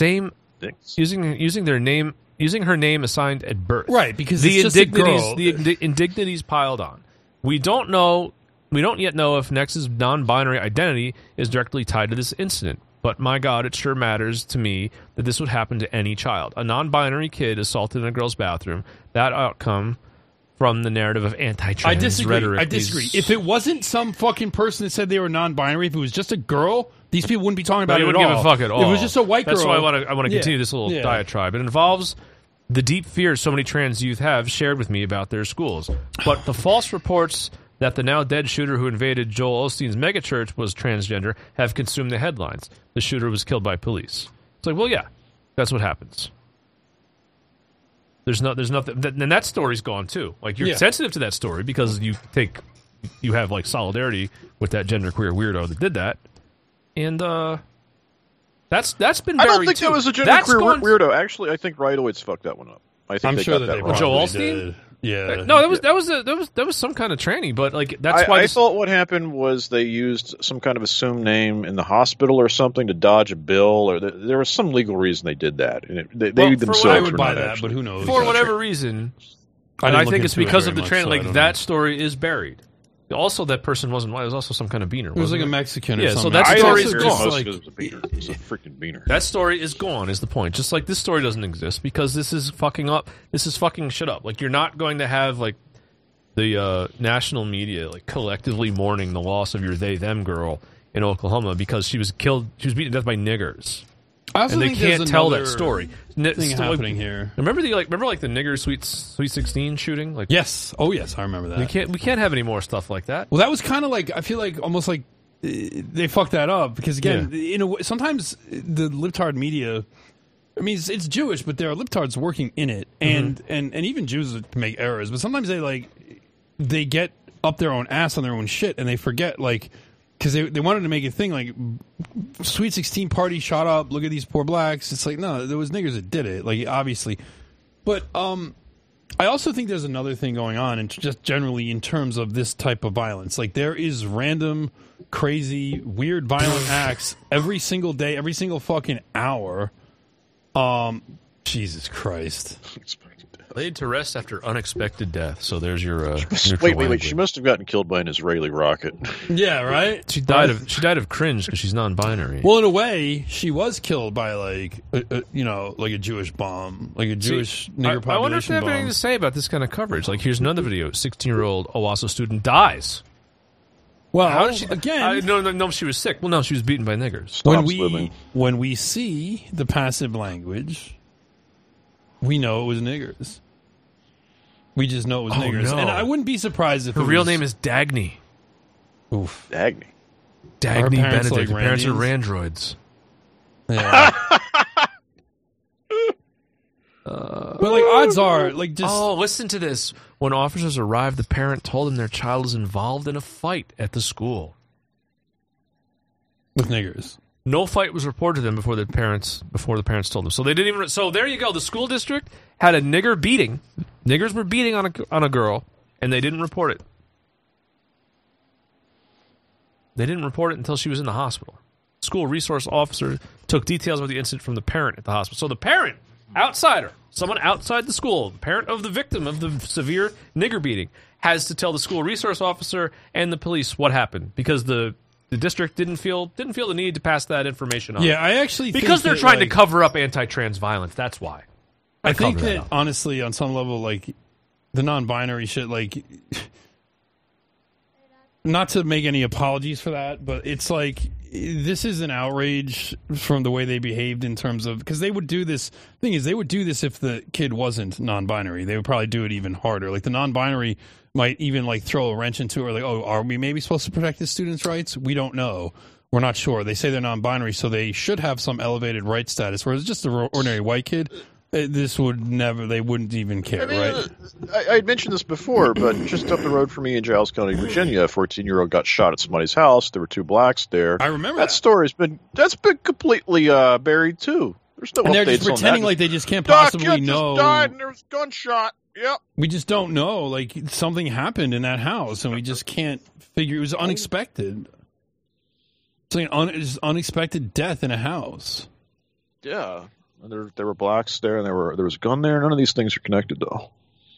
name assigned at birth. Right, because it's just a girl. The indignities piled on. We don't yet know if Nex's non-binary identity is directly tied to this incident. But my God, it sure matters to me that this would happen to any child. A non-binary kid assaulted in a girl's bathroom. That outcome from the narrative of anti-trans rhetoric. I disagree. If it wasn't some fucking person that said they were non-binary, if it was just a girl, these people wouldn't be talking about it at all. They wouldn't give a fuck at all. If it was just a white girl. That's why I want to continue this little diatribe. It involves the deep fears so many trans youth have shared with me about their schools. But the false reports that the now dead shooter who invaded Joel Osteen's megachurch was transgender have consumed the headlines. The shooter was killed by police. It's like, well, yeah, that's what happens. There's nothing, and that story's gone too. Like, you're sensitive to that story because you have like solidarity with that genderqueer weirdo that did that, and that's been buried. I don't think too. that was a genderqueer weirdo. Actually, I think Ridoids fucked that one up. I'm sure got that wrong. Joel Osteen? Did. Yeah. No, that was some kind of tranny, but like that's why I thought what happened was they used some kind of assumed name in the hospital or something to dodge a bill, or there was some legal reason they did that, and they themselves I would were buy not that, actually. but who knows? for whatever reason. And I think it's because of the tranny. Like, that story is buried. Also, that person wasn't white. It was also some kind of beaner. It was like a Mexican or yeah, something. so that story is It gone. was a beaner. It was a freaking beaner. That story is gone, is the point. Just like this story doesn't exist because this is fucking up. This is fucking shit up. Like, you're not going to have, like, the national media, like, collectively mourning the loss of your they-them girl in Oklahoma because she was killed. She was beaten to death by niggers. I also and they think can't there's tell that another story. Thing happening here. Remember the nigger Sweet 16 shooting? Like, Yes. Oh, yes. I remember that. we can't have any more stuff like that. Well, that was kind of like, I feel like almost like they fucked that up because, again, in a way, sometimes the libtard media, I mean, it's Jewish, but there are libtards working in it, and even Jews make errors, but sometimes they get up their own ass on their own shit, and they forget, like, because they wanted to make a thing like Sweet 16 party shot up. Look at these poor blacks. It's like, no, there was niggers that did it, like, obviously. But I also think there's another thing going on, and just generally in terms of this type of violence. Like, there is random, crazy, weird, violent acts every single day, every single fucking hour. Jesus Christ. Laid to rest after unexpected death. So there's your Wait. She must have gotten killed by an Israeli rocket. Yeah, right? She died of cringe because she's non-binary. Well, in a way, she was killed by, like, like a Jewish bomb, like a Jewish nigger population I wonder if they have anything to say about this kind of coverage. Like, here's another video. 16-year-old Owasso student dies. Well, how did she? Again, no, she was sick. Well, no, she was beaten by niggers. When we see the passive language, we know it was niggers. We just know it was niggers. No. And I wouldn't be surprised if her real name is Dagny. Oof. Dagny Benedict. Like her parents are Randroids. Yeah. But, like, odds are, like, just... Oh, listen to this. When officers arrived, the parent told them their child is involved in a fight at the school. With niggers. No fight was reported to them before the parents told them. So they didn't even. So there you go. The school district had a nigger beating. Niggers were beating on a girl, and they didn't report it. They didn't report it until she was in the hospital. school resource officer took details about the incident from the parent at the hospital. So the parent, outsider, someone outside the school, the parent of the victim of the severe nigger beating, has to tell the school resource officer and the police what happened because the district didn't feel the need to pass that information on. Yeah, I actually because think they're that, trying to like, cover up anti-trans violence. That's why. I think cover that that up. honestly, on some level, like the non-binary shit, like not to make any apologies for that, but it's like this is an outrage from the way they behaved in terms of because they would do this. Thing is, they would do this if the kid wasn't non-binary. They would probably do it even harder. Like the non-binary might even like throw a wrench into it. Or like, oh, are we maybe supposed to protect the students' rights? We don't know. We're not sure. They say they're non-binary, so they should have some elevated rights status. Whereas just an ordinary white kid, this would never. They wouldn't even care, right? I had mentioned this before, but just up the road from me in Giles County, Virginia, a 14-year-old got shot at somebody's house. There were 2 blacks there. I remember that story's been completely buried too. There's no and they're updates just pretending on that. like they just can't possibly kid know. Just died and there was a gunshot. Yep. We just don't know. Like something happened in that house, and we just can't figure. It was unexpected. It's like an unexpected death in a house. Yeah. And there were blacks there, and there was a gun there. None of these things are connected, though.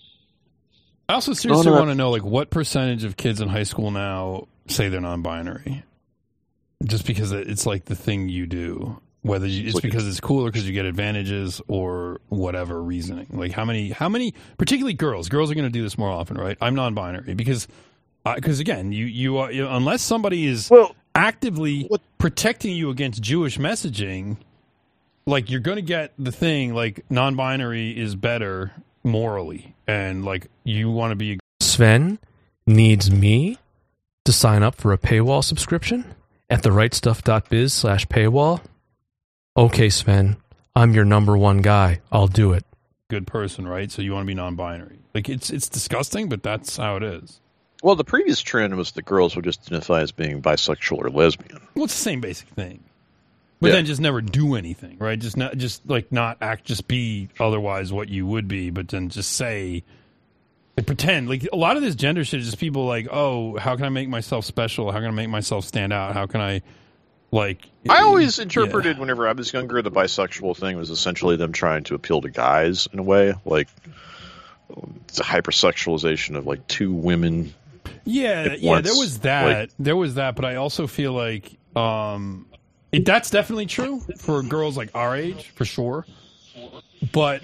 I also seriously want to know, like, what percentage of kids in high school now say they're non-binary? Just because it's like the thing you do, whether it's because it's cool or because you get advantages or whatever reasoning. Like, how many, particularly girls are going to do this more often, right? I'm non-binary because again, you are, unless somebody is actively protecting you against Jewish messaging. Like, you're going to get the thing, like, non-binary is better morally, and, like, you want to be... Sven needs me to sign up for a paywall subscription at therightstuff.biz/paywall. Okay, Sven, I'm your number one guy. I'll do it. Good person, right? So you want to be non-binary. Like, it's disgusting, but that's how it is. Well, the previous trend was that girls would just identify as being bisexual or lesbian. Well, it's the same basic thing. But then just never do anything, right? Just not act, just be otherwise what you would be, but then just say, like, pretend. Like, a lot of this gender shit is just people like, oh, how can I make myself special? How can I make myself stand out? How can I, like... I always interpreted, whenever I was younger, the bisexual thing was essentially them trying to appeal to guys in a way. Like, it's a hypersexualization of, like, 2 women. Yeah, there was that. There was that, but I also feel like... that's definitely true for girls like our age, for sure. But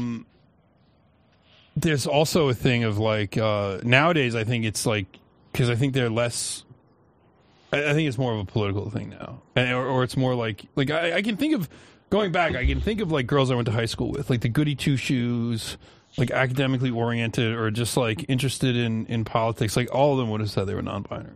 there's also a thing of like nowadays. I think it's like because I think they're less. I think it's more of a political thing now, or it's more like I can think of going back. I can think of like girls I went to high school with, like the goody two shoes, like academically oriented, or just like interested in politics. Like all of them would have said they were non-binary.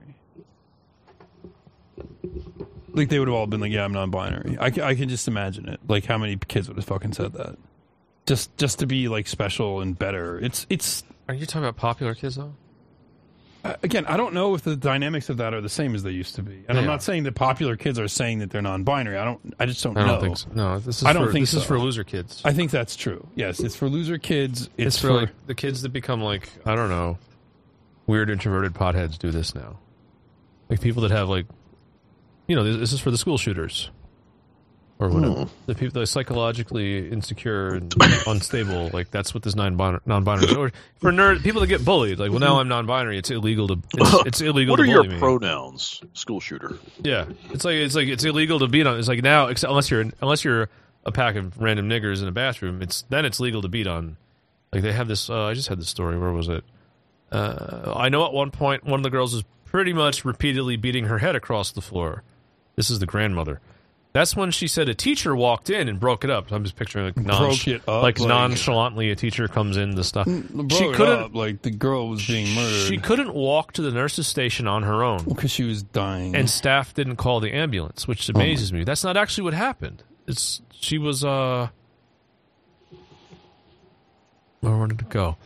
Like, they would have all been like, yeah, I'm non-binary. I can just imagine it. Like, how many kids would have fucking said that? Just to be, like, special and better. It's. Are you talking about popular kids, though? Again, I don't know if the dynamics of that are the same as they used to be. And I'm not saying that popular kids are saying that they're non-binary. I just don't know. I don't think so. No, this is for loser kids. I think that's true. Yes, it's for loser kids. It's for like, the kids that become, like, I don't know, weird introverted potheads do this now. Like, people that have, like, this is for the school shooters or whatever. The people that are psychologically insecure and unstable, like that's what this non-binary is. Or for people that get bullied, like, well, now I'm non-binary. It's illegal to. It's illegal. What are to your bully me. pronouns, school shooter? Yeah, it's illegal to beat on. It's like now, unless you're a pack of random niggers in a bathroom, it's legal to beat on. Like they have this. I just had this story. Where was it? I know at one point one of the girls was pretty much repeatedly beating her head across the floor. This is the grandmother. That's when she said a teacher walked in and broke it up. I'm just picturing like nonchalantly a teacher comes in. The stuff she couldn't like the girl was being murdered. She couldn't walk to the nurse's station on her own because she was dying, and staff didn't call the ambulance, which amazes me. That's not actually what happened. She was where did it go?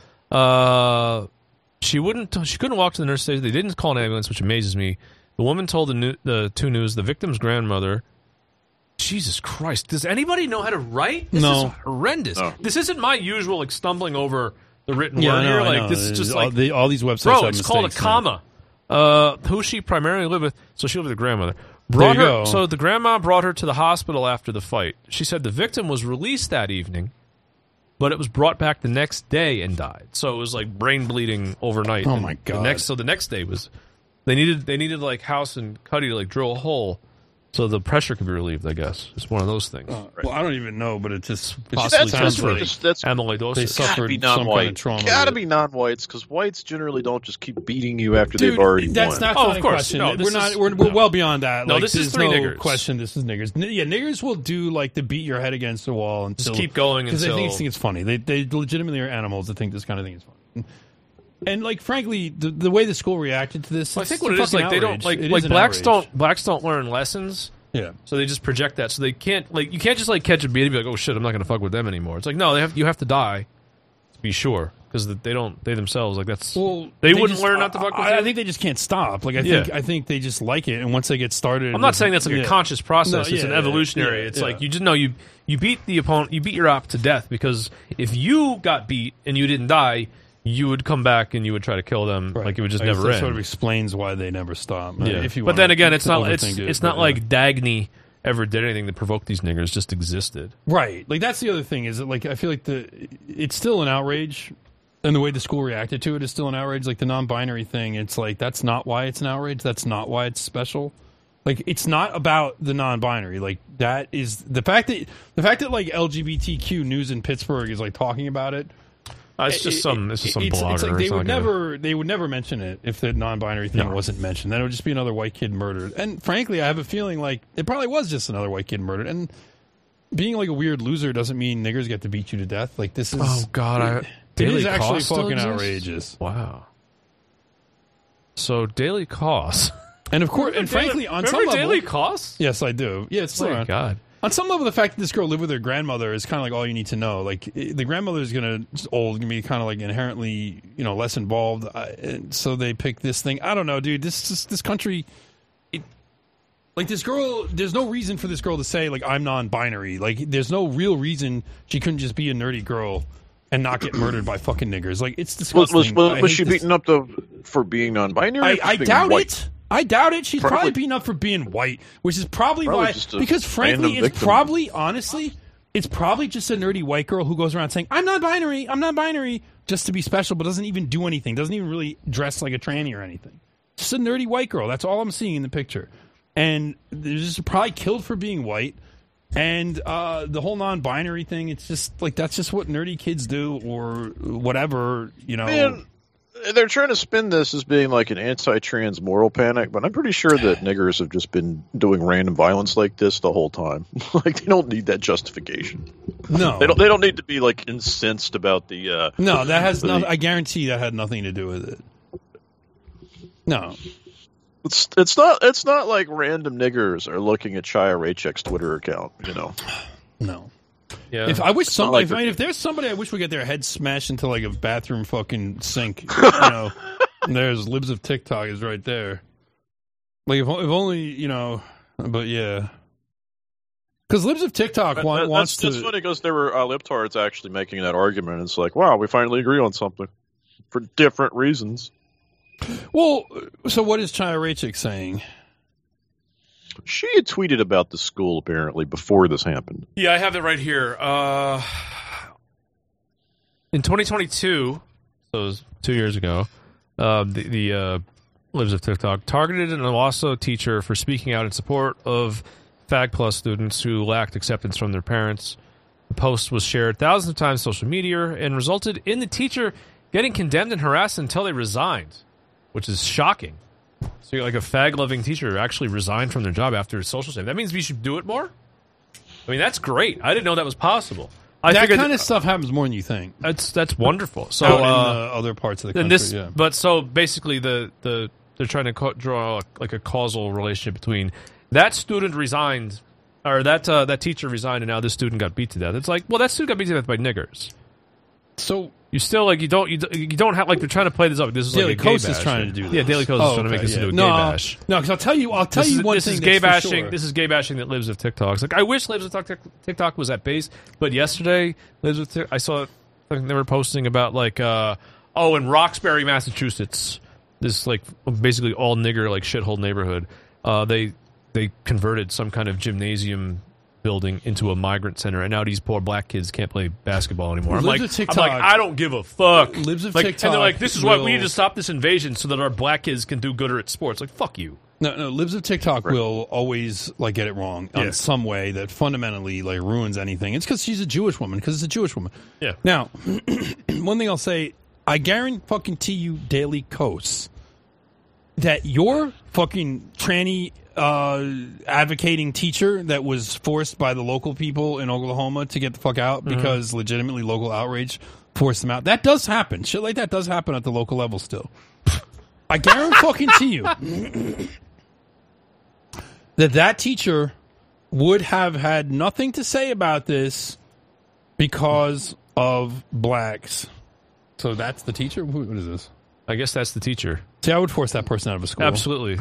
She couldn't walk to the nurse's station. They didn't call an ambulance, which amazes me. The woman told the 2 News the victim's grandmother. Jesus Christ! Does anybody know how to write? This is horrendous. No. This isn't my usual like stumbling over the written word here. Like this is just all these websites. Bro, have it's called a comma. Who she primarily lived with, so she lived with her grandmother. Brought There you her. go. So the grandma brought her to the hospital after the fight. She said the victim was released that evening, but it was brought back the next day and died. So it was like brain bleeding overnight. Oh And my God. The next day was they needed like House and Cuddy to like drill a hole so the pressure could be relieved. I guess it's one of those things. Well, I don't even know, but it just Possibly sounds for like that's amyloidosis. they gotta suffered be some non-white. kind of trauma. Gotta with be it. non-whites because whites generally don't just keep beating you after Dude, they've already that's won. not Oh, the of course. question. No, we're this not. is- We're no. well beyond that. No, Like, this is there's three no niggers. question. This is niggers. Yeah, niggers will do like to beat your head against the wall until keep going because until- they think it's funny. They legitimately are animals that think this kind of thing is funny. And like, frankly, the way the school reacted to this, Well, I it's think what a it is fucking like they don't outrage. It like is an blacks outrage. don't learn lessons. Yeah. So they just project that. So they can't like you can't just like catch a beat and be like, oh shit, I'm not going to fuck with them anymore. It's like no, you have to die to be sure because they themselves like that's Well, they wouldn't just- learn not to fuck with I you? think they just can't stop. Like Yeah. I think they just like it, and once they get started, I'm not saying that's like yeah. a conscious process. No, it's an yeah, evolutionary. yeah, it's yeah. like you just know you beat the opponent, you beat your op to death because if you got beat and you didn't die, you would come back and you would try to kill them. Right. Like it would just I guess never that end. sort of explains why they never stop. Yeah. If you but then wanna again, it's not but, like yeah. Dagny ever did anything to provoke these niggers. Just existed. Right. Like that's the other thing is that like I feel like it's still an outrage, and the way the school reacted to it is still an outrage. Like the non-binary thing, it's like that's not why it's an outrage. That's not why it's special. Like it's not about the non-binary. Like that is the fact that like LGBTQ news in Pittsburgh is like talking about it. It's just some blogger. It's like It's they not would gonna- they would never mention it if the non-binary thing No. wasn't mentioned. Then it would just be another white kid murdered. And frankly, I have a feeling like it probably was just another white kid murdered. And being like a weird loser doesn't mean niggers get to beat you to death. Like this is Oh God, it Daily is actually Cost still fucking exists? outrageous. Wow. So Daily Cost. And of course, and frankly, on some Remember level, Daily Cost? yes, I do. Yeah, it's still Oh my around. God. On some level, the fact that this girl lived with her grandmother is kind of like all you need to know. Like the grandmother is gonna old, gonna be kind of like inherently, less involved. And so they pick this thing. I don't know, dude. This country, like this girl. There's no reason for this girl to say like I'm non-binary. Like there's no real reason she couldn't just be a nerdy girl and not get murdered by fucking niggers. Like it's disgusting. I Was hate she this. beaten up for being non-binary? or I just being doubt white? it. I doubt it. She's probably Probably- beaten up for being white, which is probably Probably why. just a Because frankly, random it's victim. probably, honestly, it's probably just a nerdy white girl who goes around saying, I'm not binary, just to be special, but doesn't even do anything, doesn't even really dress like a tranny or anything. Just a nerdy white girl. That's all I'm seeing in the picture. And they're just probably killed for being white. And the whole non-binary thing, it's just like that's just what nerdy kids do or whatever, Man, they're trying to spin this as being like an anti-trans moral panic, but I'm pretty sure that niggers have just been doing random violence like this the whole time. Like they don't need that justification. No. They don't need to be like incensed about the. No, that has the- nothing. I guarantee that had nothing to do with it. No. It's not like random niggers are looking at Chaya Raychek's Twitter account. No. Yeah. If I wish somebody, like if there's somebody, I wish would get their head smashed into like a bathroom fucking sink. And there's Libs of TikTok is right there. Like if only but yeah. Because Libs of TikTok wants That's to. funny because there were libtards actually making that argument. It's like, wow, we finally agree on something for different reasons. Well, so what is Chaya Raychek saying? She had tweeted about the school apparently before this happened. Yeah, I have it right here. In 2022, so it was 2 years ago, the Libs of TikTok targeted an Owasso teacher for speaking out in support of Fag Plus students who lacked acceptance from their parents. The post was shared thousands of times on social media and resulted in the teacher getting condemned and harassed until they resigned, which is shocking. So you're like a fag-loving teacher actually resigned from their job after social save. That means we should do it more? I mean, that's great. I didn't know that was possible. I That figured kind of stuff happens more than you think. that's wonderful. So Out in the other parts of the and country, this, yeah. but so basically they're trying to draw like a causal relationship between that student resigned or that teacher resigned and now this student got beat to death. It's like, well, that student got beat to death by niggers. So you still like you don't have like they're trying to play this up. This is Daily like a gay Coast bash. is trying to do this. Yeah, Daily Coast is trying to make okay, this into a no, gay bash. No, because I'll tell you one This thing. is gay that's for bashing. sure. This is gay bashing that Libs of TikTok. It's like I wish Libs of TikTok was at base, but yesterday Libs of I saw they were posting about like in Roxbury, Massachusetts, this like basically all nigger like shithole neighborhood. they converted some kind of gymnasium building into a migrant center, and now these poor black kids can't play basketball anymore. I'm like, I don't give a fuck. Libs of like, TikTok. And they're like, this is why we need to stop this invasion so that our black kids can do gooder at sports. Like, fuck you. No, Libs of TikTok will always like get it wrong in some way that fundamentally like ruins anything. It's because she's a Jewish woman, because it's a Jewish woman. Yeah. Now, one thing I'll say, I guarantee you, Daily Kos, that your fucking tranny advocating teacher that was forced by the local people in Oklahoma to get the fuck out because legitimately local outrage forced them out. That does happen. Shit like that does happen at the local level still. I guarantee you that teacher would have had nothing to say about this because of blacks. So that's the teacher? What is this? I guess that's the teacher. See, I would force that person out of a school. Absolutely.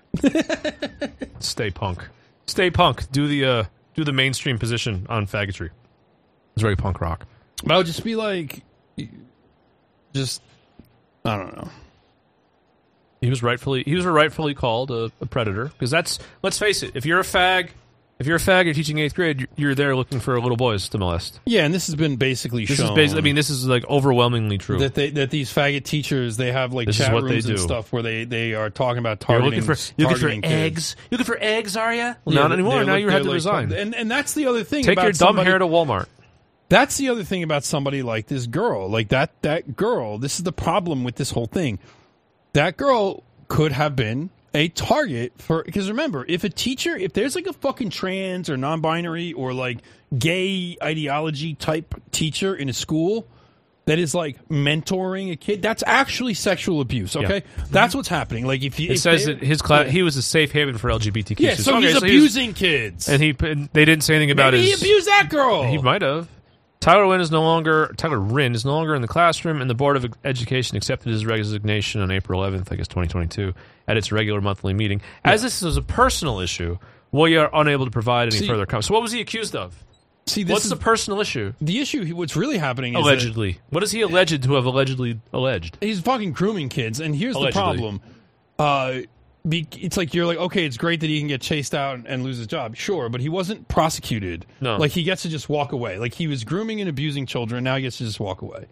Stay punk. Stay punk. Do the mainstream position on faggotry. It's very punk rock. But I would just be like, I don't know. He was rightfully called a predator, because that's, let's face it, if you're a fag you're teaching 8th grade, you're there looking for little boys to molest. Yeah, and this has been basically shown. This is like overwhelmingly true. That these faggot teachers, they have like chat rooms and stuff where they are talking about targeting. You're looking for eggs. You looking for eggs, are you? Well, not anymore. Now you have to resign. And that's the other thing. Take your dumb hair to Walmart. That's the other thing about somebody like this girl. Like that girl, this is the problem with this whole thing. That girl could have been a target for, because remember, if there's like a fucking trans or non-binary or like gay ideology type teacher in a school that is like mentoring a kid, that's actually sexual abuse. Okay, that's what's happening. Like it says that his class, he was a safe haven for LGBTQ. Yeah, so he's abusing kids, and they didn't say anything about Maybe he abused that girl. He might have. Tyler Wynn is no longer in the classroom, and the Board of Education accepted his resignation on April 11th, I guess 2022, at its regular monthly meeting. As this is a personal issue, we are unable to provide any further comments. So what was he accused of? What's the personal issue? The issue, what's really happening is allegedly. What is he alleged to have alleged? He's fucking grooming kids, and here's the problem. It's like you're like, okay, it's great that he can get chased out and lose his job. Sure, but he wasn't prosecuted. No. Like, he gets to just walk away. Like, he was grooming and abusing children. Now he gets to just walk away.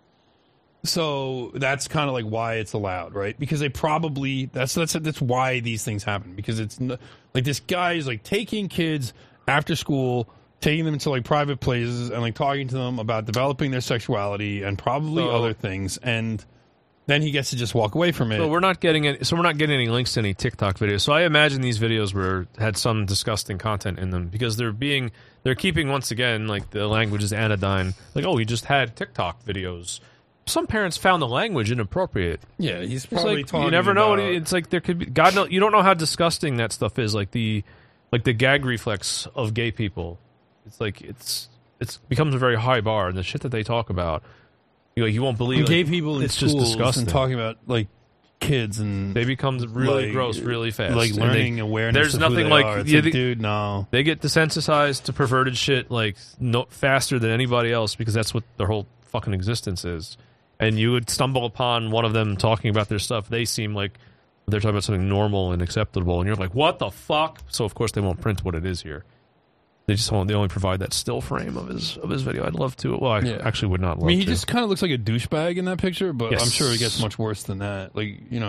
So that's kind of like why it's allowed, right? Because they probably that's why these things happen. Because it's like this guy is like taking kids after school, taking them into like private places and like talking to them about developing their sexuality and probably other things, and then he gets to just walk away from it. So we're not getting any links to any TikTok videos. So I imagine these videos had some disgusting content in them, because they're keeping, once again, like, the language is anodyne. Like, oh, he just had TikTok videos. Some parents found the language inappropriate. Yeah, he's probably like, talking. You never know. About... It's like there could be you don't know how disgusting that stuff is. Like the gag reflex of gay people. It's like it's becomes a very high bar, and the shit that they talk about. You won't believe gay people in it's schools just disgusting. And talking about like kids, and they become really gross really fast. Like learning awareness. There's of nothing who they like, are. Dude, no. They get desensitized to perverted shit like faster than anybody else, because that's what their whole fucking existence is. And you would stumble upon one of them talking about their stuff. They seem like they're talking about something normal and acceptable, and you're like, what the fuck? So of course they won't print what it is here. They only provide that still frame of his video. I'd love to. Well, I actually would not love to. I mean, he just kind of looks like a douchebag in that picture, but yes. I'm sure it gets much worse than that. Like, he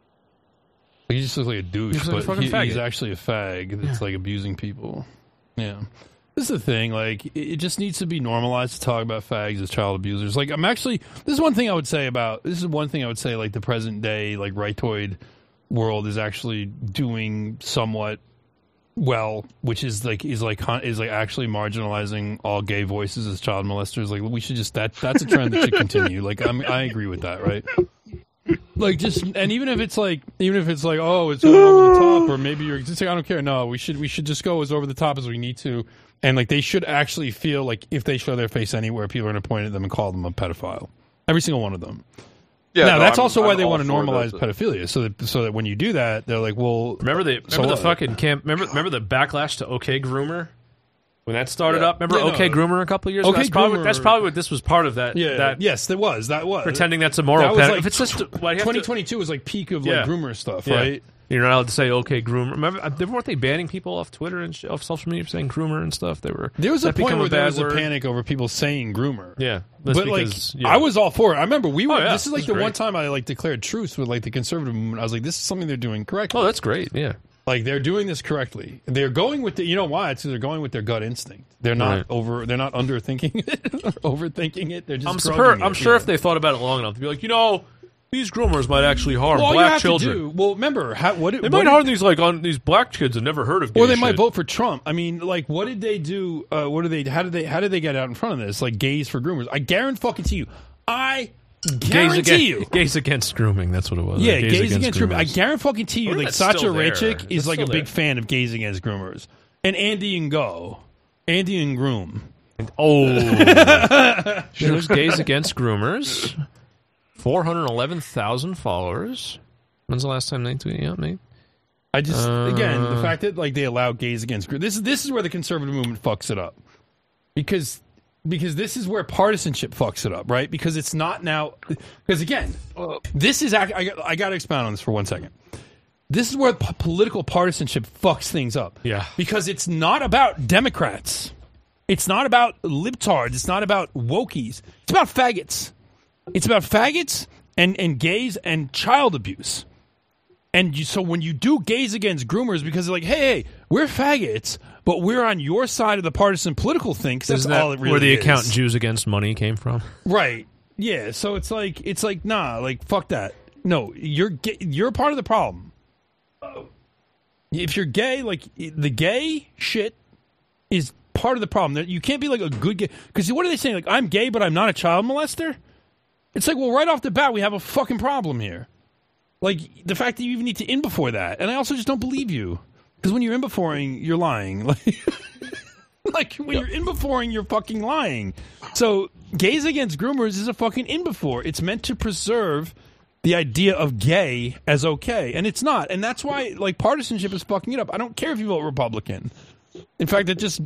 just looks like a douche, but he's actually a fag that's like abusing people. Yeah. This is the thing. Like, it just needs to be normalized to talk about fags as child abusers. Like, this is one thing I would say, like, the present day, like, rightoid world is actually doing somewhat well, which is actually marginalizing all gay voices as child molesters. Like, we should just that's a trend that should continue. Like, I agree with that, right? Like, even if it's like, oh, it's over the top, or maybe you're existing, I don't care. No, we should just go as over the top as we need to, and like they should actually feel like if they show their face anywhere, people are going to point at them and call them a pedophile. Every single one of them. Yeah, now that's also why they want to normalize pedophilia, so that when you do that, they're like, well, remember the backlash to OK Groomer when that started up. Remember OK Groomer a couple of years ago? That's probably what this was part of that. Yeah, yes, that was pretending that's a moral. That was like, if it's just 2022 was like peak of like groomer stuff, right? You're not allowed to say okay groomer. Remember, weren't they banning people off Twitter and off social media for saying groomer and stuff? There was a point where there was word? a panic over people saying groomer. Yeah, but because, I was all for it. I remember we were. Oh, yeah, this is like the great. one time I declared truce with the conservative movement. I was like, this is something they're doing correctly. Oh, that's great. Yeah. Like they're doing this correctly. They're going with you know why? It's they're going with their gut instinct. They're not they're not underthinking it, overthinking it. They're just I'm sure if they thought about it long enough, they'd be like, these groomers might actually harm black children. Remember they might harm these black kids that never heard of gay or they shit. might vote for Trump. I mean, what did they do? How did they get out in front of this? Like gays for groomers. I guarantee you. Gays against grooming. That's what it was. Yeah, gays against grooming. I guarantee you, Sacha Raychik is that's a big fan of gays against groomers. And Andy and Groom. There's gays against groomers. 411,000 followers. When's the last time they tweeted out, mate? I just again the fact that they allow gays against groomers. This is where the conservative movement fucks it up, because this is where partisanship fucks it up, right? Because it's not now. Because again, this is I got to expound on this for 1 second. This is where political partisanship fucks things up. Yeah, because it's not about Democrats, it's not about libtards, it's not about wokies. It's about faggots. It's about faggots and gays and child abuse. And so when you do gays against groomers, because they're like, hey, we're faggots, but we're on your side of the partisan political thing, because that's all it really is. Where the account Jews Against Money came from? Right. Yeah, so it's like nah, fuck that. No, you're part of the problem. If you're gay, the gay shit is part of the problem. You can't be a good gay. Because what are they saying? I'm gay, but I'm not a child molester? It's well, right off the bat, we have a fucking problem here. The fact that you even need to in before that. And I also just don't believe you. Because when you're in beforing, you're lying. When you're in beforing, you're fucking lying. So, gays against groomers is a fucking in before. It's meant to preserve the idea of gay as okay. And it's not. And that's why, partisanship is fucking it up. I don't care if you vote Republican. In fact,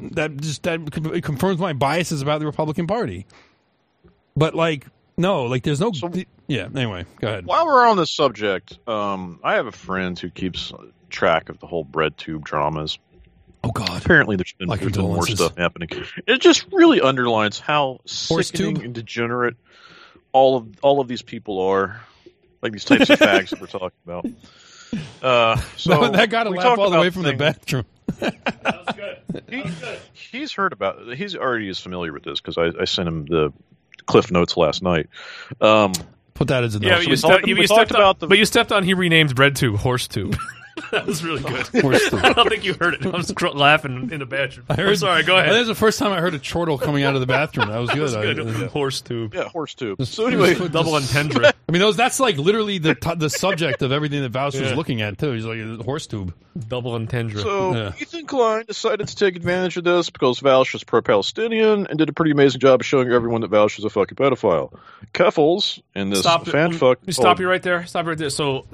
it confirms my biases about the Republican Party. But, no, there's no... yeah, anyway, go ahead. While we're on this subject, I have a friend who keeps track of the whole bread tube dramas. Oh, God. Apparently there's been more stuff happening. It just really underlines how sickening and degenerate all of these people are. These types of fags that we're talking about. So that got a laugh all the way from the bathroom. That was good. He's heard about it. He's already is familiar with this, because I sent him the Cliff Notes last night. Put that as a note. Yeah, but you stepped on. He renamed bread tube horse tube. That was really good. Horse tube. I don't think you heard it. I was laughing in the bathroom. I'm sorry. Go ahead. That was the first time I heard a chortle coming out of the bathroom. That was good. Horse tube. Yeah, horse tube. So anyway, double entendre. I mean, that's literally the subject of everything that Vouch was looking at too. He's horse tube. Double entendre. So Ethan Klein decided to take advantage of this because Vouch was pro-Palestinian and did a pretty amazing job of showing everyone that Vouch was a fucking pedophile. Keffels and this fanfuck. Stop you right there. Stop right there. So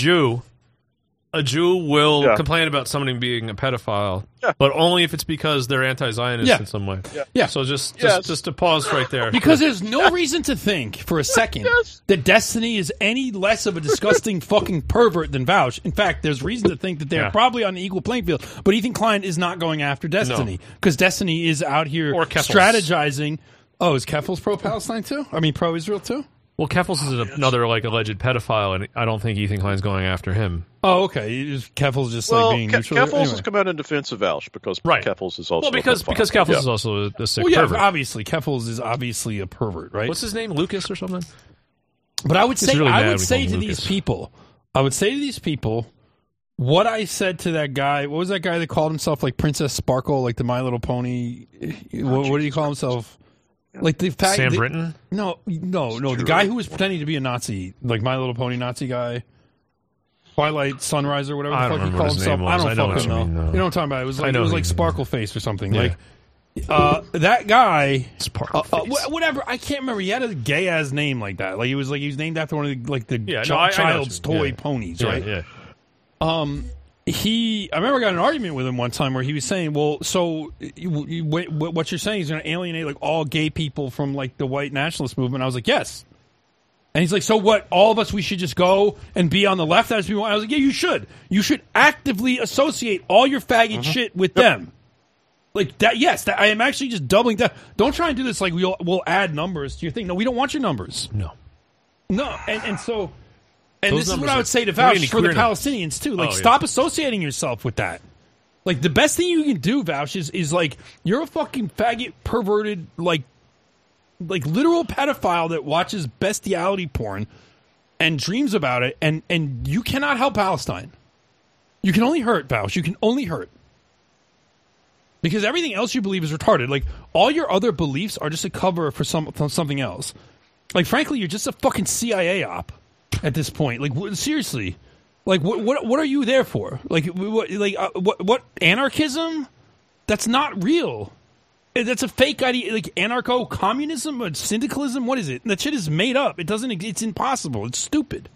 a Jew will complain about somebody being a pedophile, but only if it's because they're anti-Zionist in some way. Yeah. So just to pause right there. Because there's no reason to think for a second that Destiny is any less of a disgusting fucking pervert than Vouch. In fact, there's reason to think that they're probably on the equal playing field. But Ethan Klein is not going after Destiny because Destiny is out here strategizing. Oh, is Keffels pro-Palestine too? I mean, pro-Israel too? Well, Keffels is another alleged pedophile, and I don't think Ethan Klein's going after him. Oh, okay. Keffels just being neutral. Keffels has come out in defense of Vouch because Keffels is also because Keffels is also a sick pervert. Obviously, Keffels is obviously a pervert, right? What's his name, Lucas or something? But I would say to these people, what I said to that guy. What was that guy that called himself Princess Sparkle, the My Little Pony? What do you call himself? The fact Sam Britton? No. The guy who was pretending to be a Nazi, My Little Pony Nazi guy, Twilight Sunrise or whatever the fuck he called himself. I don't fucking know. You know what I'm talking about? It was Sparkle Face or something. Yeah. That guy, Sparkle Face. whatever. I can't remember. He had a gay ass name like that. He was named after one of the child's toy ponies, right? Yeah. I remember I got in an argument with him one time where he was saying, well, so what you're saying is going to alienate all gay people from the white nationalist movement. I was like, yes. And he's like, so what? All of us, we should just go and be on the left as we want. I was like, yeah, you should. You should actively associate all your faggot shit with them. Like that. Yes, that, I am actually just doubling down. Don't try and do this like we'll add numbers to your thing. No, we don't want your numbers. No. And so, and Those this is what numbers I would are say to really Vouch for the queer Palestinians too. Like, Oh, yeah. stop associating yourself with that. Like, the best thing you can do, Vouch, is like, you're a fucking faggot, perverted, like literal pedophile that watches bestiality porn and dreams about it, and you cannot help Palestine. You can only hurt, Vouch. You can only hurt. Because everything else you believe is retarded. Like, all your other beliefs are just a cover for something else. Like, frankly, you're just a fucking CIA op at this point. Like, seriously. Like, what are you there for? Like, what anarchism? That's not real. That's a fake idea. Like, anarcho-communism or syndicalism? What is it? That shit is made up. It doesn't. It's impossible. It's stupid.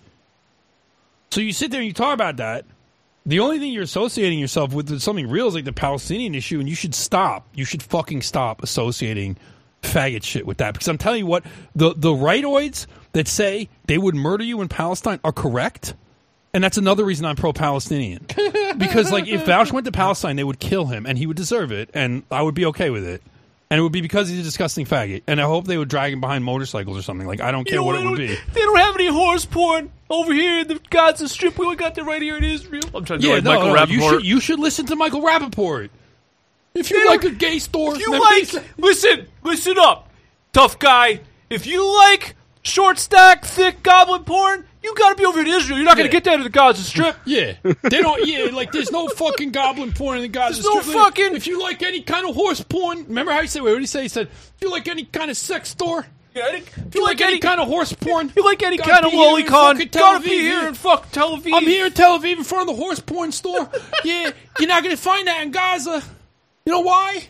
So you sit there and you talk about that. The only thing you're associating yourself with something real is like the Palestinian issue, and you should stop. You should fucking stop associating faggot shit with that. Because I'm telling you what, the rightoids that say they would murder you in Palestine are correct. And that's another reason I'm pro-Palestinian. Because, like, if Vouch went to Palestine, they would kill him, and he would deserve it, and I would be okay with it. And it would be because he's a disgusting faggot. And I hope they would drag him behind motorcycles or something. Like, I don't care what it would be. They don't have any horse porn over here in the Gaza Strip. We only got that right here in Israel. I'm trying to do like Michael Rappaport. You should listen to Michael Rappaport. If you like a gay store. If you listen up, tough guy. If you like short stack, thick goblin porn, you gotta be over in Israel. You're not gonna get that in the Gaza Strip. Yeah. They don't, like, there's no fucking goblin porn in the Gaza Strip. There's no fucking... If you like any kind of horse porn, remember how he said, what did he say? He said, if you like any kind of sex store, if you like any kind of horse porn, if you like any kind of lolicon, gotta be here in fucking Tel Aviv. I'm here in Tel Aviv in front of the horse porn store. Yeah, you're not gonna find that in Gaza. You know why?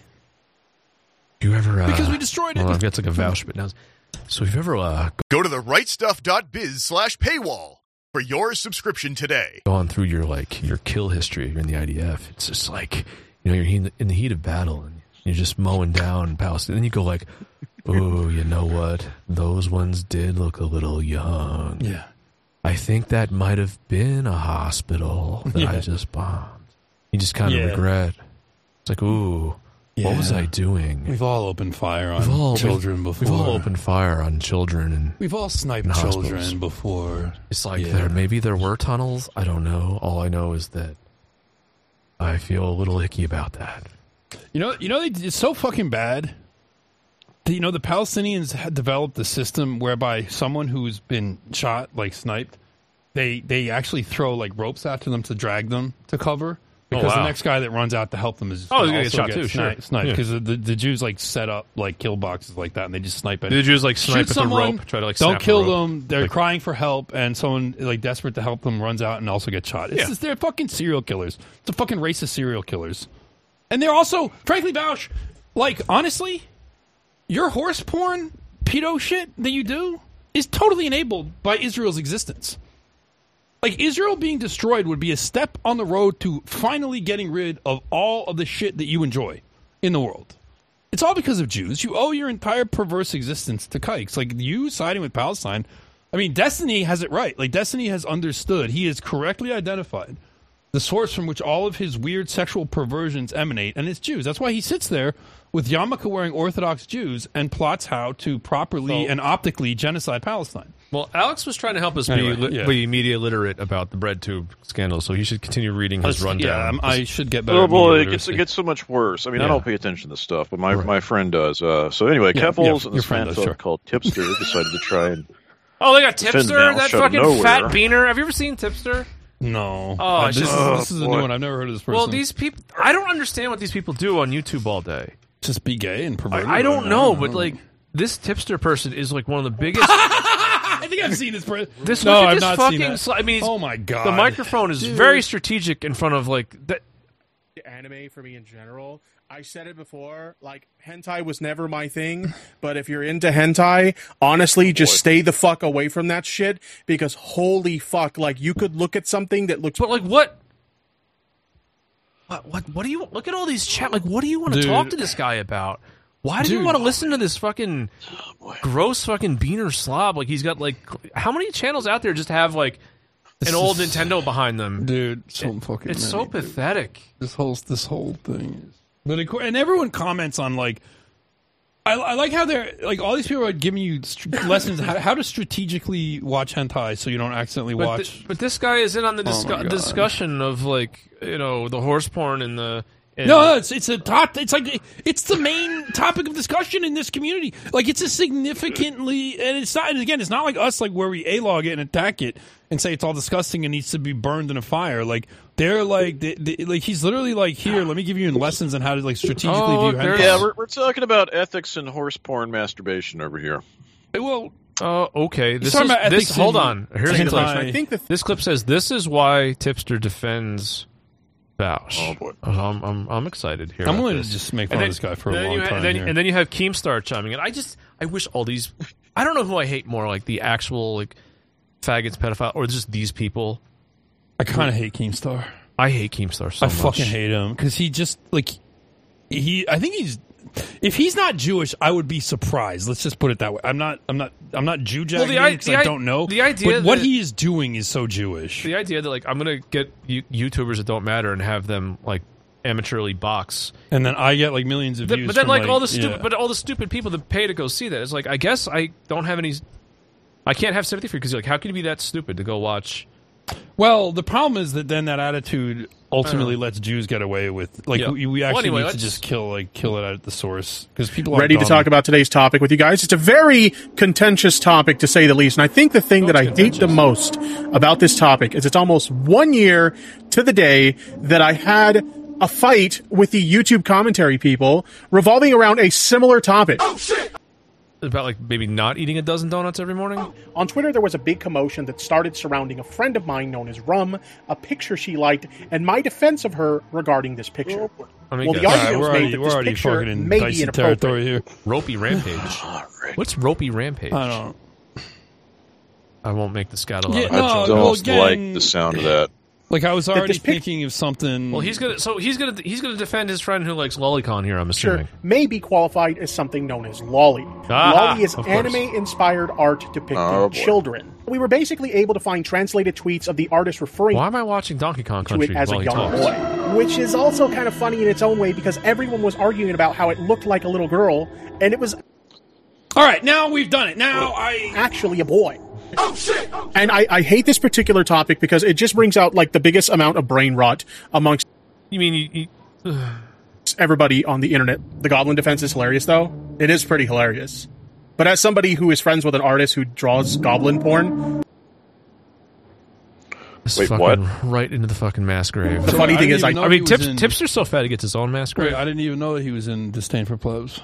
You ever because we destroyed it. Well, that's like a vouch, but now. So if you ever Go to therightstuff.biz/paywall for your subscription today. go on through your kill history, you're in the IDF. It's just like, you're in the heat of battle and you're just mowing down Palestine. And then you go like, oh, you know what? Those ones did look a little young. Yeah. I think that might have been a hospital that I just bombed. You just kind of regret. It's like, ooh. What was I doing? We've all opened fire on children before. We've all opened fire on children, and we've all sniped children before. It's like maybe there were tunnels. I don't know. All I know is that I feel a little icky about that. It's so fucking bad. The Palestinians had developed a system whereby someone who's been shot, like sniped, they actually throw like ropes after them to drag them to cover. Because the next guy that runs out to help them is he's gonna get shot too. Sniped because the Jews like set up like kill boxes like that, and they just snipe it. The Jews like snipe at the rope, try to like don't snap kill the rope. them. They're crying for help, and someone like desperate to help them runs out and also gets shot. It's just, they're fucking serial killers. It's a fucking race of serial killers, and they're also, frankly, Vouch. Like, honestly, your horse porn pedo shit that you do is totally enabled by Israel's existence. Like, Israel being destroyed would be a step on the road to finally getting rid of all of the shit that you enjoy in the world. It's all because of Jews. You owe your entire perverse existence to kikes. Like, you siding with Palestine. I mean, Destiny has it right. Like, Destiny has understood. He has correctly identified the source from which all of his weird sexual perversions emanate, and it's Jews. That's why he sits there with yarmulke-wearing Orthodox Jews and plots how to properly and optically genocide Palestine. Well, Alex was trying to help us be media literate about the bread tube scandal, so he should continue reading his rundown. Yeah, I should get better. Oh boy, it gets so much worse. I mean, I don't pay attention to this stuff, but my friend does. So anyway, Keffels and this fan called Tipster decided to try and. Oh, they got Tipster, that fucking fat beaner. Have you ever seen Tipster? No. Oh, this is a new one. I've never heard of this person. Well, these people, I don't understand what these people do on YouTube all day. Just be gay and perverted. I don't know, but like this Tipster person is like one of the biggest. I think I've seen this person. I've not seen that. I mean, oh my god, the microphone is very strategic in front of like that. Anime for me in general. I said it before, like, hentai was never my thing, but if you're into hentai, honestly, just stay the fuck away from that shit, because holy fuck, like, you could look at something that looks... But, like, what do you... Look at all these chat... Like, what do you want to talk to this guy about? Why do you want to listen to this fucking gross fucking beaner slob? Like, he's got, like, how many channels out there just have, like, an old Nintendo behind them? Dude, so fucking It's so pathetic. This whole thing is... But and everyone comments on, like... I like how they're... Like, all these people are giving you lessons how to strategically watch hentai so you don't accidentally watch... But this guy is in on the discussion of, like, you know, the horse porn and the... No, it's a top. It's like it's the main topic of discussion in this community. Like, it's a significantly, and it's not. And again, it's not like us, like where we a-log it and attack it and say it's all disgusting and needs to be burned in a fire. Like, they're like, like he's literally like, here, let me give you lessons on how to like strategically view hentai. Yeah, we're talking about ethics and horse porn masturbation over here. Well. Okay. Hold on. Here's the clip. I think this clip says, "This is why Tipster defends Bausch." Oh boy, I'm excited here. I'm willing to just make fun of this guy for a long time. And then you have Keemstar chiming in. I wish all these. I don't know who I hate more, like the actual like faggots, pedophile, or just these people. I kind of hate Keemstar. I hate Keemstar so much. I fucking hate him because he just like I think he's. If he's not Jewish, I would be surprised. Let's just put it that way. I'm not Jew jacking because I don't know. The idea but what he is doing is so Jewish. The idea that like I'm gonna get YouTubers that don't matter and have them like amateurly box, and then I get like millions of views. But then like all the stupid, all the stupid people that pay to go see that. It's like, I guess I don't have any. I can't have sympathy for you because like, how can you be that stupid to go watch? Well, the problem is that then that attitude ultimately lets Jews get away with we actually need to just kill it at the source because people are ready to talk about today's topic with you guys. It's a very contentious topic to say the least, and I think the thing that I hate the most about this topic is it's almost 1 year to the day that I had a fight with the YouTube commentary people revolving around a similar topic. Oh shit! About like maybe not eating a dozen donuts every morning? On Twitter, there was a big commotion that started surrounding a friend of mine known as Rum, a picture she liked, and my defense of her regarding this picture. Well, the argument was made that this picture may be inappropriate. Here. Ropey Rampage. What's Ropey Rampage? I don't. I won't make the scat a lot. I don't like the sound of that. Like, I was already thinking of something. Well, he's gonna defend his friend who likes lolicon here, I'm assuming. Sure, may be qualified as something known as lolly. Lolly is anime-inspired art depicting children. We were basically able to find translated tweets of the artist referring. Why am I watching Donkey Kong Country to it as while a young boy? Which is also kind of funny in its own way because everyone was arguing about how it looked like a little girl, and it was. All right, now we've done it. Now actually a boy. Oh shit! And I hate this particular topic because it just brings out like the biggest amount of brain rot amongst. You mean everybody on the internet? The Goblin defense is hilarious, though. It is pretty hilarious. But as somebody who is friends with an artist who draws goblin porn. Wait, what? Right into the fucking mass grave. The funny thing is, I mean, Tipster's so fat he gets his own mass grave. I didn't even know that he was in Disdain for Plebs.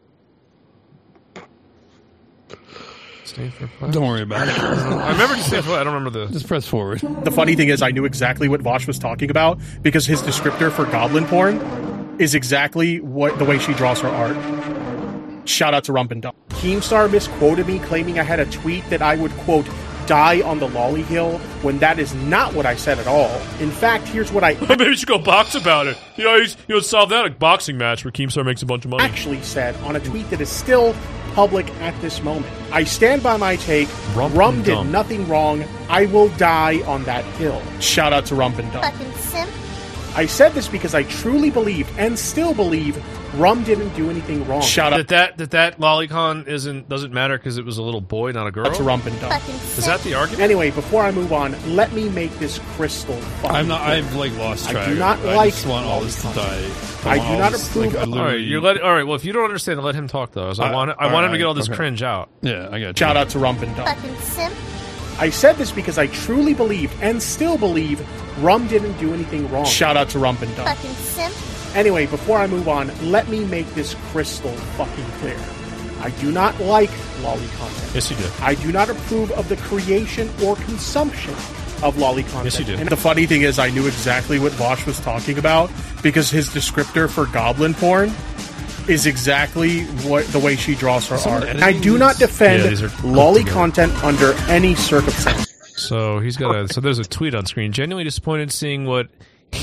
Don't worry about it. I remember Disdain for Plebs. I don't remember the. Just press forward. The funny thing is, I knew exactly what Vosh was talking about because his descriptor for goblin porn is exactly the way she draws her art. Shout out to Rumpendump. Keemstar misquoted me, claiming I had a tweet that I would, quote, die on the lolly hill, when that is not what I said at all. In fact, here's what I... Maybe you should go box about it. You solve that a boxing match where Keemstar makes a bunch of money. Actually said on a tweet that is still public at this moment. I stand by my take. Rum did nothing wrong. I will die on that hill. Shout out to Rumpendump. Fucking simp. I said this because I truly believed and still believe Rum didn't do anything wrong. Shout out that lolicon doesn't matter because it was a little boy, not a girl. To Rumpendump. Is that the argument? Anyway, before I move on, let me make this crystal fucking clear. I've like lost track. I do not I just want all this to die. I do not approve. All right, well, if you don't understand, let him talk though. I want him to get all this cringe out. Yeah, I got you. Shout out to Rumpendump. Fucking simp. I said this because I truly believed and still believe Rum didn't do anything wrong. Shout out to Rumpendump. Fucking simp. Anyway, before I move on, let me make this crystal fucking clear. I do not like lolly content. Yes, you do. I do not approve of the creation or consumption of lolly content. Yes, you do. And the funny thing is, I knew exactly what Vosh was talking about because his descriptor for goblin porn is exactly the way she draws her art. And I do not defend lolly content under any circumstance. So there's a tweet on screen. Genuinely disappointed seeing what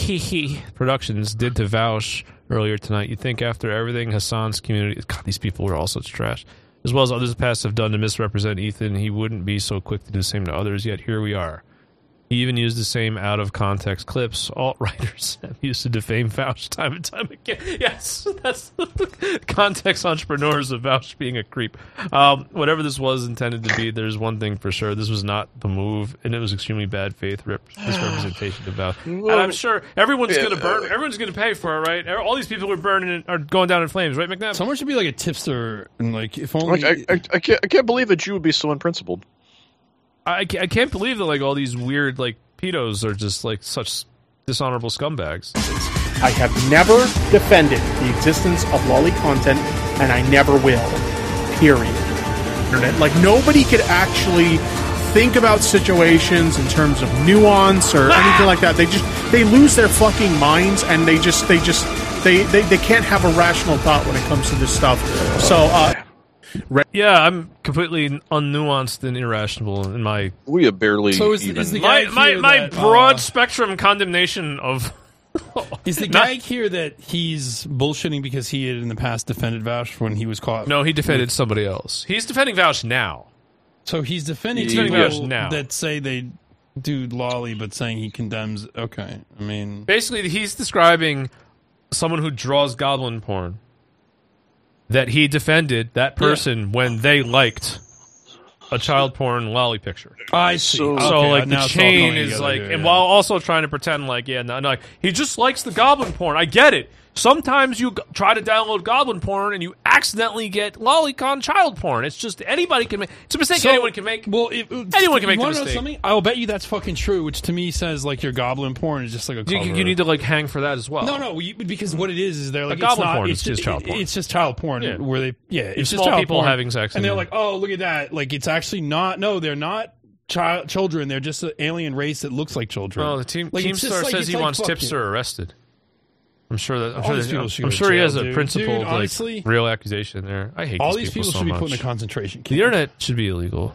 Productions did to Vaush earlier tonight, you'd think after everything Hassan's community... God, these people are all such trash. As well as others in the past have done to misrepresent Ethan, he wouldn't be so quick to do the same to others, yet here we are. He even used the same out-of-context clips alt-writers have used to defame Vaush time and time again. Yes, that's the context entrepreneurs of Vaush being a creep. Whatever this was intended to be, there's one thing for sure. This was not the move, and it was extremely bad faith misrepresentation of Vaush. And I'm sure everyone's going to burn. Everyone's going to pay for it, right? All these people are going down in flames, right, McNabb? Someone should be like a tipster, and like if only. I can't believe that you would be so unprincipled. I can't believe that like all these weird like pedos are just like such dishonorable scumbags. I have never defended the existence of lolly content, and I never will. Period. Like, nobody could actually think about situations in terms of nuance or anything like that. They lose their fucking minds, and they can't have a rational thought when it comes to this stuff. So, yeah, I'm completely unnuanced and irrational in my. We have barely. So is the guy my broad spectrum condemnation of. Is the guy here that he's bullshitting because he had in the past defended Vaush when he was caught? No, he defended somebody else. He's defending Vaush now. So he's defending people that say they do lolly, but saying he condemns. Okay, I mean, basically, he's describing someone who draws goblin porn. That he defended that person when they liked a child porn lolly picture. I see. So okay, like the chain is like, and while also trying to pretend like, no, he just likes the goblin porn. I get it. Sometimes you try to download goblin porn and you accidentally get lolicon child porn. It's just anybody can make. It's a mistake anyone can make. Well, anyone can make the mistake. Something? I'll bet you that's fucking true. Which to me says like your goblin porn is just like a cover. You need to like hang for that as well. No, because what it is they're like goblin porn. It's just child porn. It's just child porn. Yeah. Where they it's just small child people porn. having sex, and they're like, oh, look at that. Like it's actually not. No, they're not. Children. They're just an alien race that looks like children. Oh, the team like, Keemstar says he wants Tipster arrested. I'm sure he has a principled, honestly, like, real accusation there. I hate all these people so should be much. put in a concentration camp. The internet should be illegal,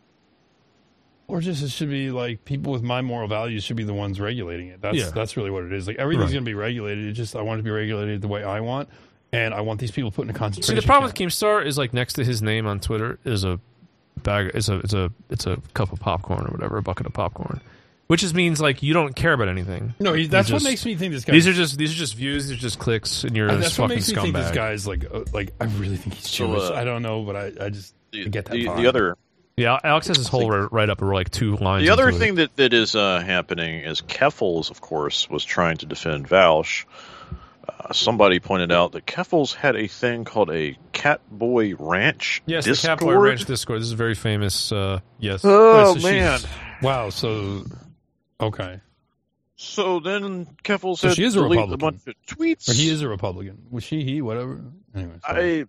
or just it should be like people with my moral values should be the ones regulating it. That's really what it is. Like everything's going to be regulated. It's just I want it to be regulated the way I want, and I want these people put in a concentration. See, the problem with Keemstar is like next to his name on Twitter is a bag. It's a cup of popcorn or whatever, a bucket of popcorn. Which just means like you don't care about anything. No, that's what makes me think this guy. These are just views. These are just clicks, and you're a that's fucking what makes me scumbag. think this guy's like I really think he's Jewish. I don't know, but I just get that. The other, Alex has his whole write up or like 2 lines. The other thing that is happening is Keffels, of course, was trying to defend Vaush. Somebody pointed out that Keffels had a thing called a Catboy Ranch. Yes, Discord. the Catboy Ranch Discord. This is very famous. Yes. Oh man! Wow. So. Okay. So then Keffels said she is a Republican. A bunch of tweets. Or he is a Republican. Was she, he, whatever? Anyway.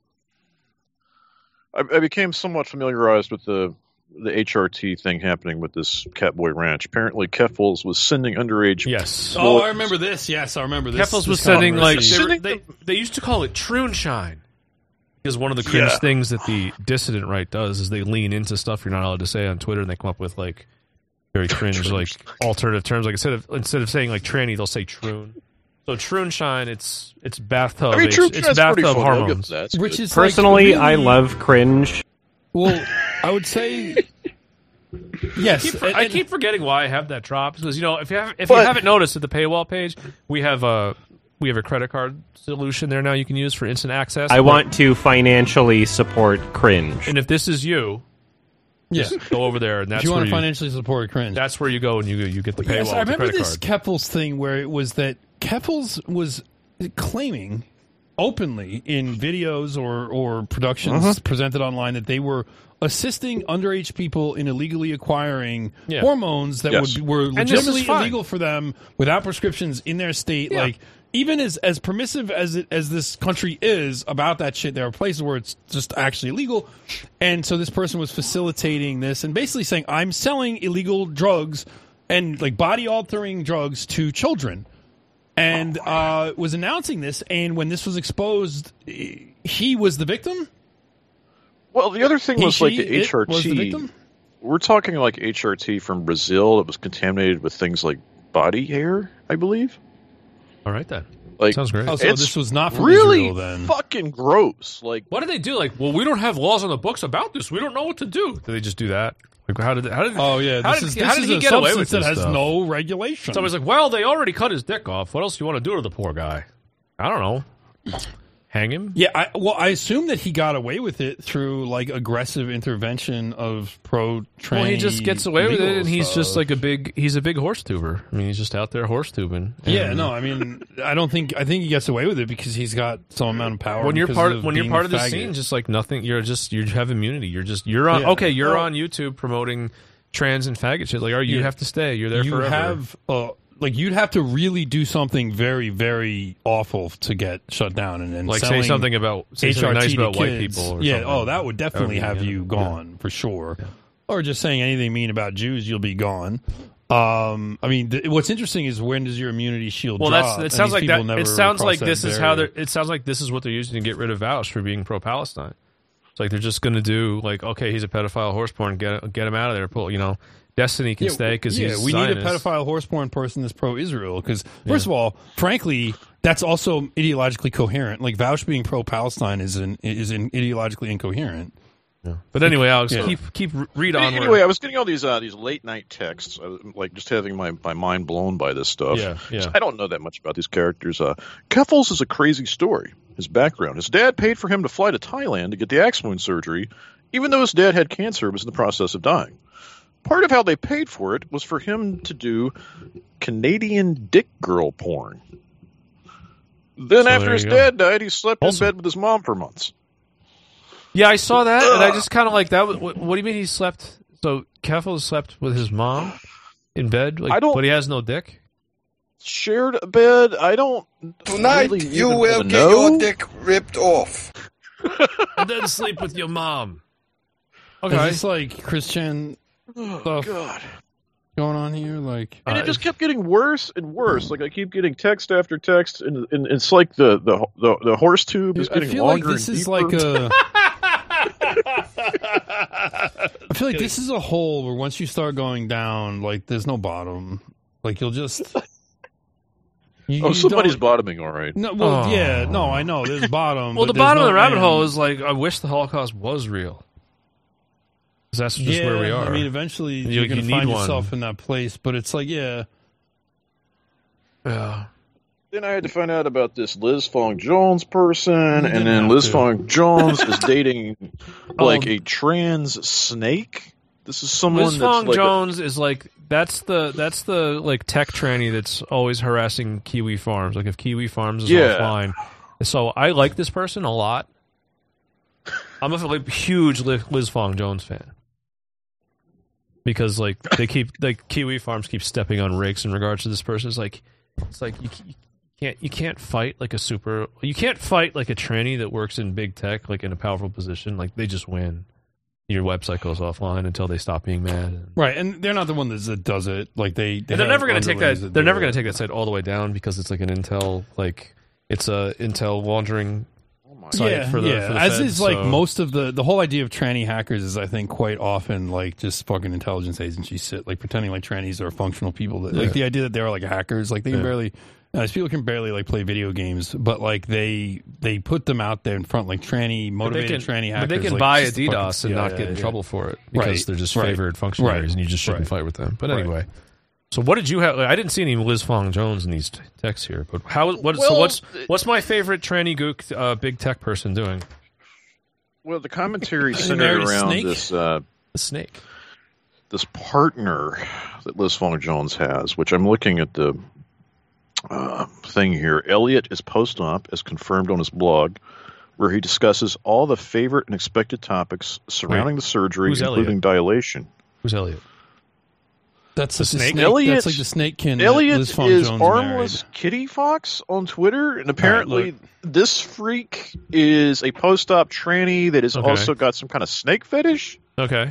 I became somewhat familiarized with the HRT thing happening with this Catboy Ranch. Apparently Keffels was sending underage... Yes. Oh, I remember this. Yes, I remember this. Keffels was sending like... They used to call it Troonshine. Because one of the cringe things that the dissident right does is they lean into stuff you're not allowed to say on Twitter, and they come up with like... very cringe, like alternative terms. Like instead of saying like tranny, they'll say troon. So troonshine, it's bathtub. I mean, it's bathtub hormones. Which is personally, like, really... I love cringe. Well, I would say yes. I keep forgetting why I have that drop because if you haven't noticed at the paywall page, we have a credit card solution there now you can use for instant access. I want to financially support cringe, and if this is you. Just go over there, and that's if you where want to financially support cringe. That's where you go, and you get the paywall. Yes, I remember this card. Keffels thing where it was that Keffels was claiming openly in videos or productions presented online that they were assisting underage people in illegally acquiring hormones that were legitimately illegal for them without prescriptions in their state. Yeah. Like even as permissive as this country is about that shit, there are places where it's just actually illegal. And so this person was facilitating this and basically saying, I'm selling illegal drugs and like body altering drugs to children. And was announcing this, and when this was exposed, he was the victim? Well, the other thing was like the HRT. Was the victim? We're talking like HRT from Brazil that was contaminated with things like body hair, I believe. All right then. Like, sounds great. Oh, so It's this was not from really Israel then. fucking gross. Like, What did they do? Like, well, we don't have laws on the books about this. We don't know what to do. Did they just do that? Like, how did? Oh yeah, how this did is he a get away with substance that this has stuff? no regulation. So I was like, well, they already cut his dick off. What else do you want to do to the poor guy? I don't know. Hang him? Yeah, I assume that he got away with it through like aggressive intervention of pro-tranny. Well, he just gets away with it, legal and he's stuff. just like he's a big horse tuber. I mean, he's just out there horse tubing. Yeah, no, I mean, I think he gets away with it because he's got some amount of power. When you're because part of when you're being part a of the faggot. scene, just like nothing. You have immunity. You're on. Yeah. Okay, you're on YouTube promoting trans and faggot shit. Like, you have to stay. You're there you forever. have like you'd have to really do something very, very awful to get shut down, and then like selling say something HRT nice to about white kids. people. Or Yeah, something. that would definitely have you gone for sure. Yeah. Or just saying anything mean about Jews, you'll be gone. I mean, what's interesting is when does your immunity shield Well, drop? it sounds like that. It sounds like that this is how barrier. they're. It sounds like this is what they're using to get rid of Vouch for being pro-Palestine. It's like they're just going to do like, okay, he's a pedophile horse porn, get him out of there. Pull, Destiny can stay because he's we need a Zionist. pedophile horse porn person that's pro-Israel because first of all, frankly, that's also ideologically coherent. Like Vouch being pro-Palestine is ideologically incoherent. Yeah. But anyway, Alex, keep read on. Anyway, I was getting all these late night texts, like just having my mind blown by this stuff. Yeah. I don't know that much about these characters. Keffels is a crazy story. His background: his dad paid for him to fly to Thailand to get the axe wound surgery, even though his dad had cancer and was in the process of dying. Part of how they paid for it was for him to do Canadian dick girl porn. Then, after his dad died, he slept in bed with his mom for months. Yeah, I saw that, and I just kind of like that. What do you mean he slept? So Keffel slept with his mom in bed, but he has no dick. Shared a bed. I don't. Tonight really you even will know. get your dick ripped off. And then sleep with your mom. Okay, Is this like Christian stuff God. going on here? Like, And it just kept getting worse and worse. Like I keep getting text after text, and it's like the horse tube is getting I feel like longer. this and is deeper. like a. I feel like this is a hole where once you start going down, like there's no bottom. Like you'll just. Somebody's don't- bottoming, all right. No, well, yeah, no, I know there's bottom. well, but the there's bottom of no the rabbit end. hole is like, I wish the Holocaust was real. 'Cause that's just where we are. I mean, eventually You you're going to need find one. yourself in that place, but it's like, yeah. Yeah. Then I had to find out about this Liz Fong Jones person, and didn't then have Liz to. Fong Jones is dating like a trans snake. This is someone Liz that's Fong like Jones is like that's the like tech tranny that's always harassing Kiwi Farms. Like if Kiwi Farms is Yeah. offline, so I like this person a lot. I'm a huge Liz Fong Jones fan because like they keep like Kiwi Farms keep stepping on rakes in regards to this person. It's like you can't fight like a tranny that works in big tech like in a powerful position. Like they just win. Your website goes offline until they stop being mad. Right, and they're not the one that does it. Like they're never going to take underlings that. They're do never it. going to take that site all the way down because it's like an Intel, like it's a Intel laundering site for the As feds, is like so- most of the whole idea of tranny hackers is I think quite often like just fucking intelligence agencies sit like pretending like trannies are functional people that like the idea that they're like hackers like they can barely these people can barely like play video games but like they put them out there in front like tranny motivated tranny hackers But they can like, buy just the fucking Adidas and not CIA, get in yeah. trouble for it because Right, they're just right, favored functionaries right, and you just shouldn't right. fight with them. But Right. anyway, so what did you have? I didn't see any Liz Fong Jones in these texts here. But what's my favorite tranny gook big tech person doing? well, the commentary married centered a around snake? this The snake. this partner that Liz Fong Jones has, which I'm looking at the thing here. Elliot is post-op, as confirmed on his blog, where he discusses all the favorite and expected topics surrounding the surgery, who's including Elliot? dilation. Who's Elliot? That's The the snake? snake. Elliot- That's like the snakekin. that Elliot Liz Fong is Jones armless married. kitty fox on Twitter, and apparently look. this freak is a post-op tranny that has Okay. also got some kind of snake fetish. Okay.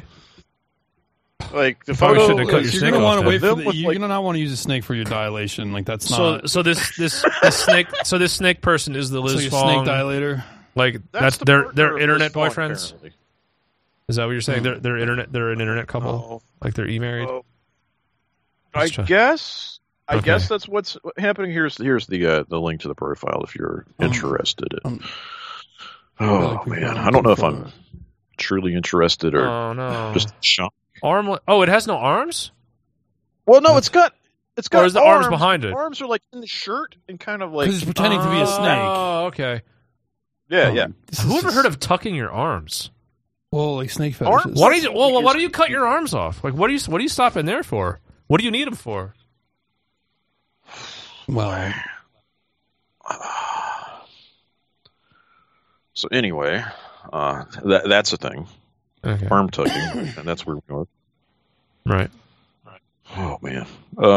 Like the probably photo, shouldn't have cut your You're snake gonna off want to then. wait for Them the, with, you're like- gonna not want to use a snake for your dilation. Like that's not. So this snake this snake person is the It's Liz like a Fong snake dilator. like that's the their partner of internet Liz Fong, boyfriends. apparently. Is that what you're saying? They're an internet couple. Oh. Like they're e-married. Oh. I Let's try. guess I guess that's what's happening. Here's the link to the profile if you're interested. Oh man, I don't know if I'm truly interested or just shocked. Arm? Oh, it has no arms. Well, no, it's got or is the arms behind it? Arms are like in the shirt and kind of like because it's pretending to be a snake. Oh, okay. Yeah. Who ever heard of tucking your arms? Well, like snake fetishes. Why do you cut your arms off? Like, what are you stopping there for? What do you need them for? Well, so anyway, that's a thing. Okay. Arm tucking, and that's where we are. Right. Oh man.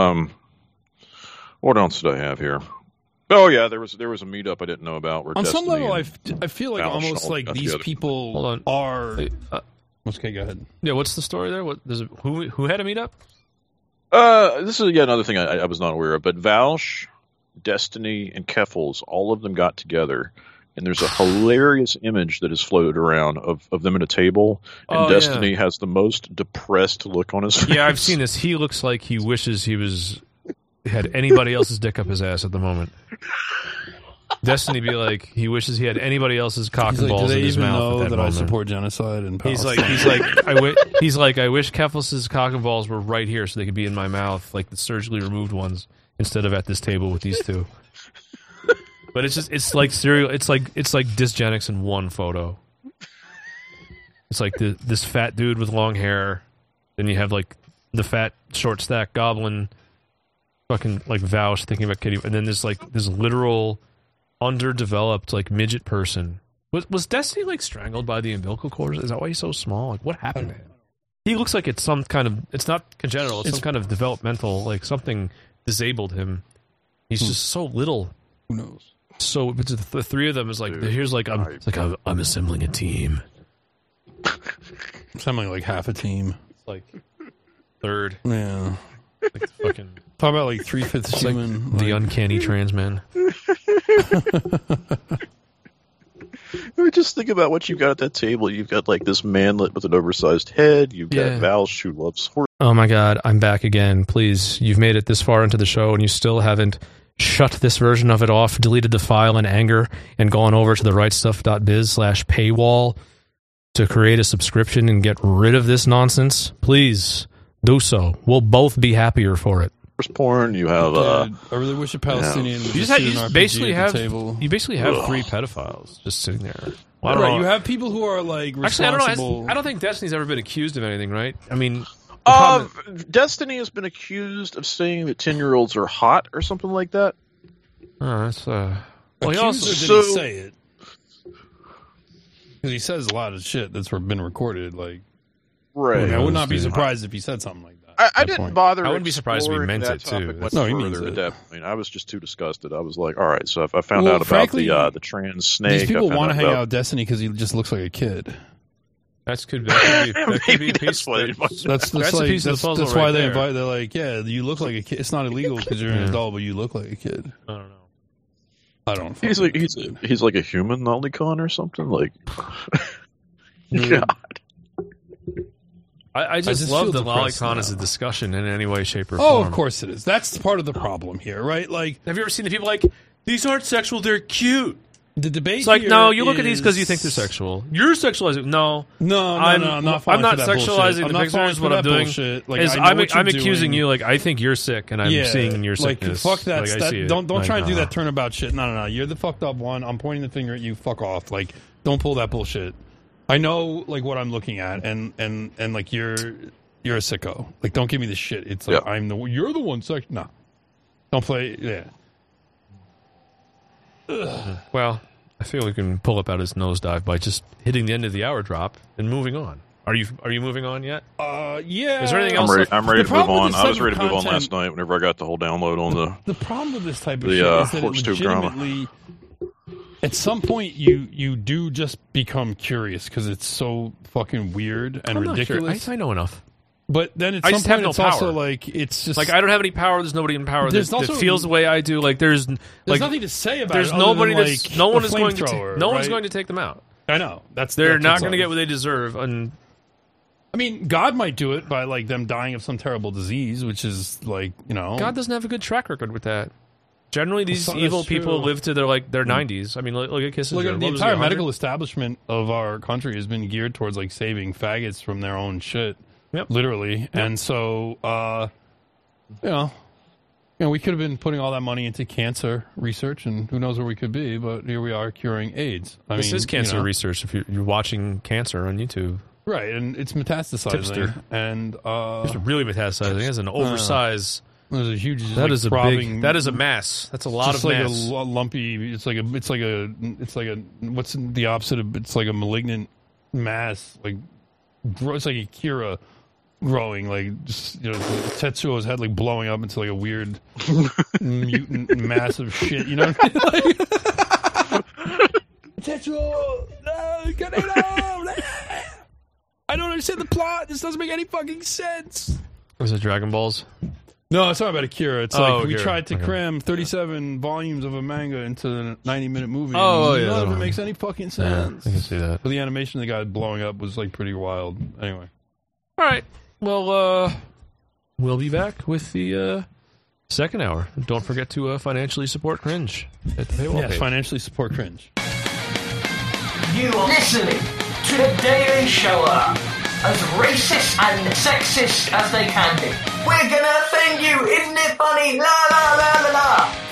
What else did I have here? Oh yeah, there was a meetup I didn't know about. Where on some Destiny level, I feel like Valve almost like these together. people are. Okay, go ahead. Yeah, what's the story there? Who had a meetup? This is another thing I was not aware of, but Valsh, Destiny, and Keffels, all of them got together, and there's a hilarious image that is floated around of them at a table, and Destiny has the most depressed look on his face. Yeah, I've seen this. He looks like he wishes he had anybody else's dick up his ass at the moment. Destiny be like, he wishes he had anybody else's cock and balls in his mouth. Know at that that moment. I support genocide and Palestine. He's like, I wish Keffels' cock and balls were right here so they could be in my mouth, like the surgically removed ones, instead of at this table with these two. But it's like serial. It's like dysgenics in one photo. It's like this fat dude with long hair, then you have like the fat short stack goblin, fucking like Vouch thinking about Kitty, and then there's like this literal underdeveloped like midget person. Was Destiny like strangled by the umbilical cord? Is that why he's so small? Like what happened to him? He looks like it's some kind of. It's not congenital. It's some kind of developmental. Like something disabled him. He's just so little. Who knows? So the three of them is like here's like I'm assembling a team. Assembling like half a team. It's like third. Yeah. Like fucking. Talk about like 3/5 human. Like the uncanny trans man. Just think about what you've got at that table. You've got like this manlet with an oversized head. You've got Valsh who loves horse. Oh my god, I'm back again. Please, you've made it this far into the show and you still haven't shut this version of it off, deleted the file in anger, and gone over to the rightstuff.biz/paywall to create a subscription and get rid of this nonsense. Please do so. We'll both be happier for it. Porn. You have. I really wish a Palestinian. You basically have three pedophiles just sitting there. Well, right, you have people who are like responsible. Actually, I don't think Destiny's ever been accused of anything, right? I mean, Destiny has been accused of saying that 10-year-olds are hot or something like that. Oh, that's well, he also did he say it? Because he says a lot of shit that's been recorded. Like, right? I would not be surprised if he said something like that. I didn't bother. I wouldn't be surprised if he meant it too. No, he means it. I mean, I was just too disgusted. I was like, all right. So if I found out about the trans snake, these people want to hang out with Destiny because he just looks like a kid. That could be a piece. That's why they invite. They're like, yeah, you look like a kid. It's not illegal because you're an adult, but you look like a kid. I don't know. I don't. He's like a human lolicon or something. Like, God. I just love the lolicon as a discussion in any way, shape, or form. Oh, of course it is. That's part of the problem here, right? Like, have you ever seen the people like, these aren't sexual, they're cute? The debate. It's like, no, you look at these because you think they're sexual. You're sexualizing. No, I'm not sexualizing the pictures. What I'm doing is I'm accusing you. Like, I think you're sick, and I'm seeing your sickness. Fuck that. Like, I see it. Don't try and do that turnabout shit. No. You're the fucked up one. I'm pointing the finger at you. Fuck off. Like, don't pull that bullshit. I know like what I'm looking at, and like you're a sicko. Like, don't give me this shit. It's like you're the one sex. No, don't play. Yeah. Ugh. Well, I feel we can pull up out his nosedive by just hitting the end of the hour drop and moving on. Are you moving on yet? Yeah. Is there anything else? I'm ready to move on. I was ready to move on last night whenever I got the whole download on the problem with this type of shit is that it legitimately, at some point, you do just become curious because it's so fucking weird and ridiculous. I know enough. But then at some point, it's also like it's just like I don't have any power. There's nobody in power that feels the way I do. Like there's nothing to say about there's it. nobody that's like no one is going to no one's going to take them out. I know they're not going to get what they deserve, and I mean, God might do it by like them dying of some terrible disease, which is like, you know, God doesn't have a good track record with that. Generally, these That's evil true. people live to their 90s. I mean, look at Kissinger. Look at the What was entire he, 100? medical establishment of our country has been geared towards like saving faggots from their own shit, literally. And so, you know, we could have been putting all that money into cancer research, and who knows where we could be. But here we are curing AIDS. This is cancer research. If you're watching cancer on YouTube, right? And it's metastasizing, Tipster. and it's really metastasizing. It's an oversized. There's a huge. That like, is a throbbing, big. That is a mass. That's a lot just of like mass. a lumpy. It's like a. What's the opposite of? It's like a malignant mass. Like it's like a Kira growing. Like just, you know, Tetsuo's head like blowing up into like a weird mutant mass of shit. You know what I mean? Like, Tetsuo, no, get it out! I don't understand the plot. This doesn't make any fucking sense. Was it Dragon Balls? No, it's not about Akira. It's like we Akira. tried to Okay. cram 37 volumes of a manga into a 90-minute movie. Oh, and yeah, none of that it one. makes any fucking Yeah, sense. I can see that. But the animation of the guy blowing up was like pretty wild. Anyway. All right. Well, we'll be back with the second hour. Don't forget to financially support Cringe at the paywall Yes, page. financially support Cringe. You are listening to The Daily Shower. As racist and sexist as they can be. We're gonna offend you, isn't it funny? La la la la la.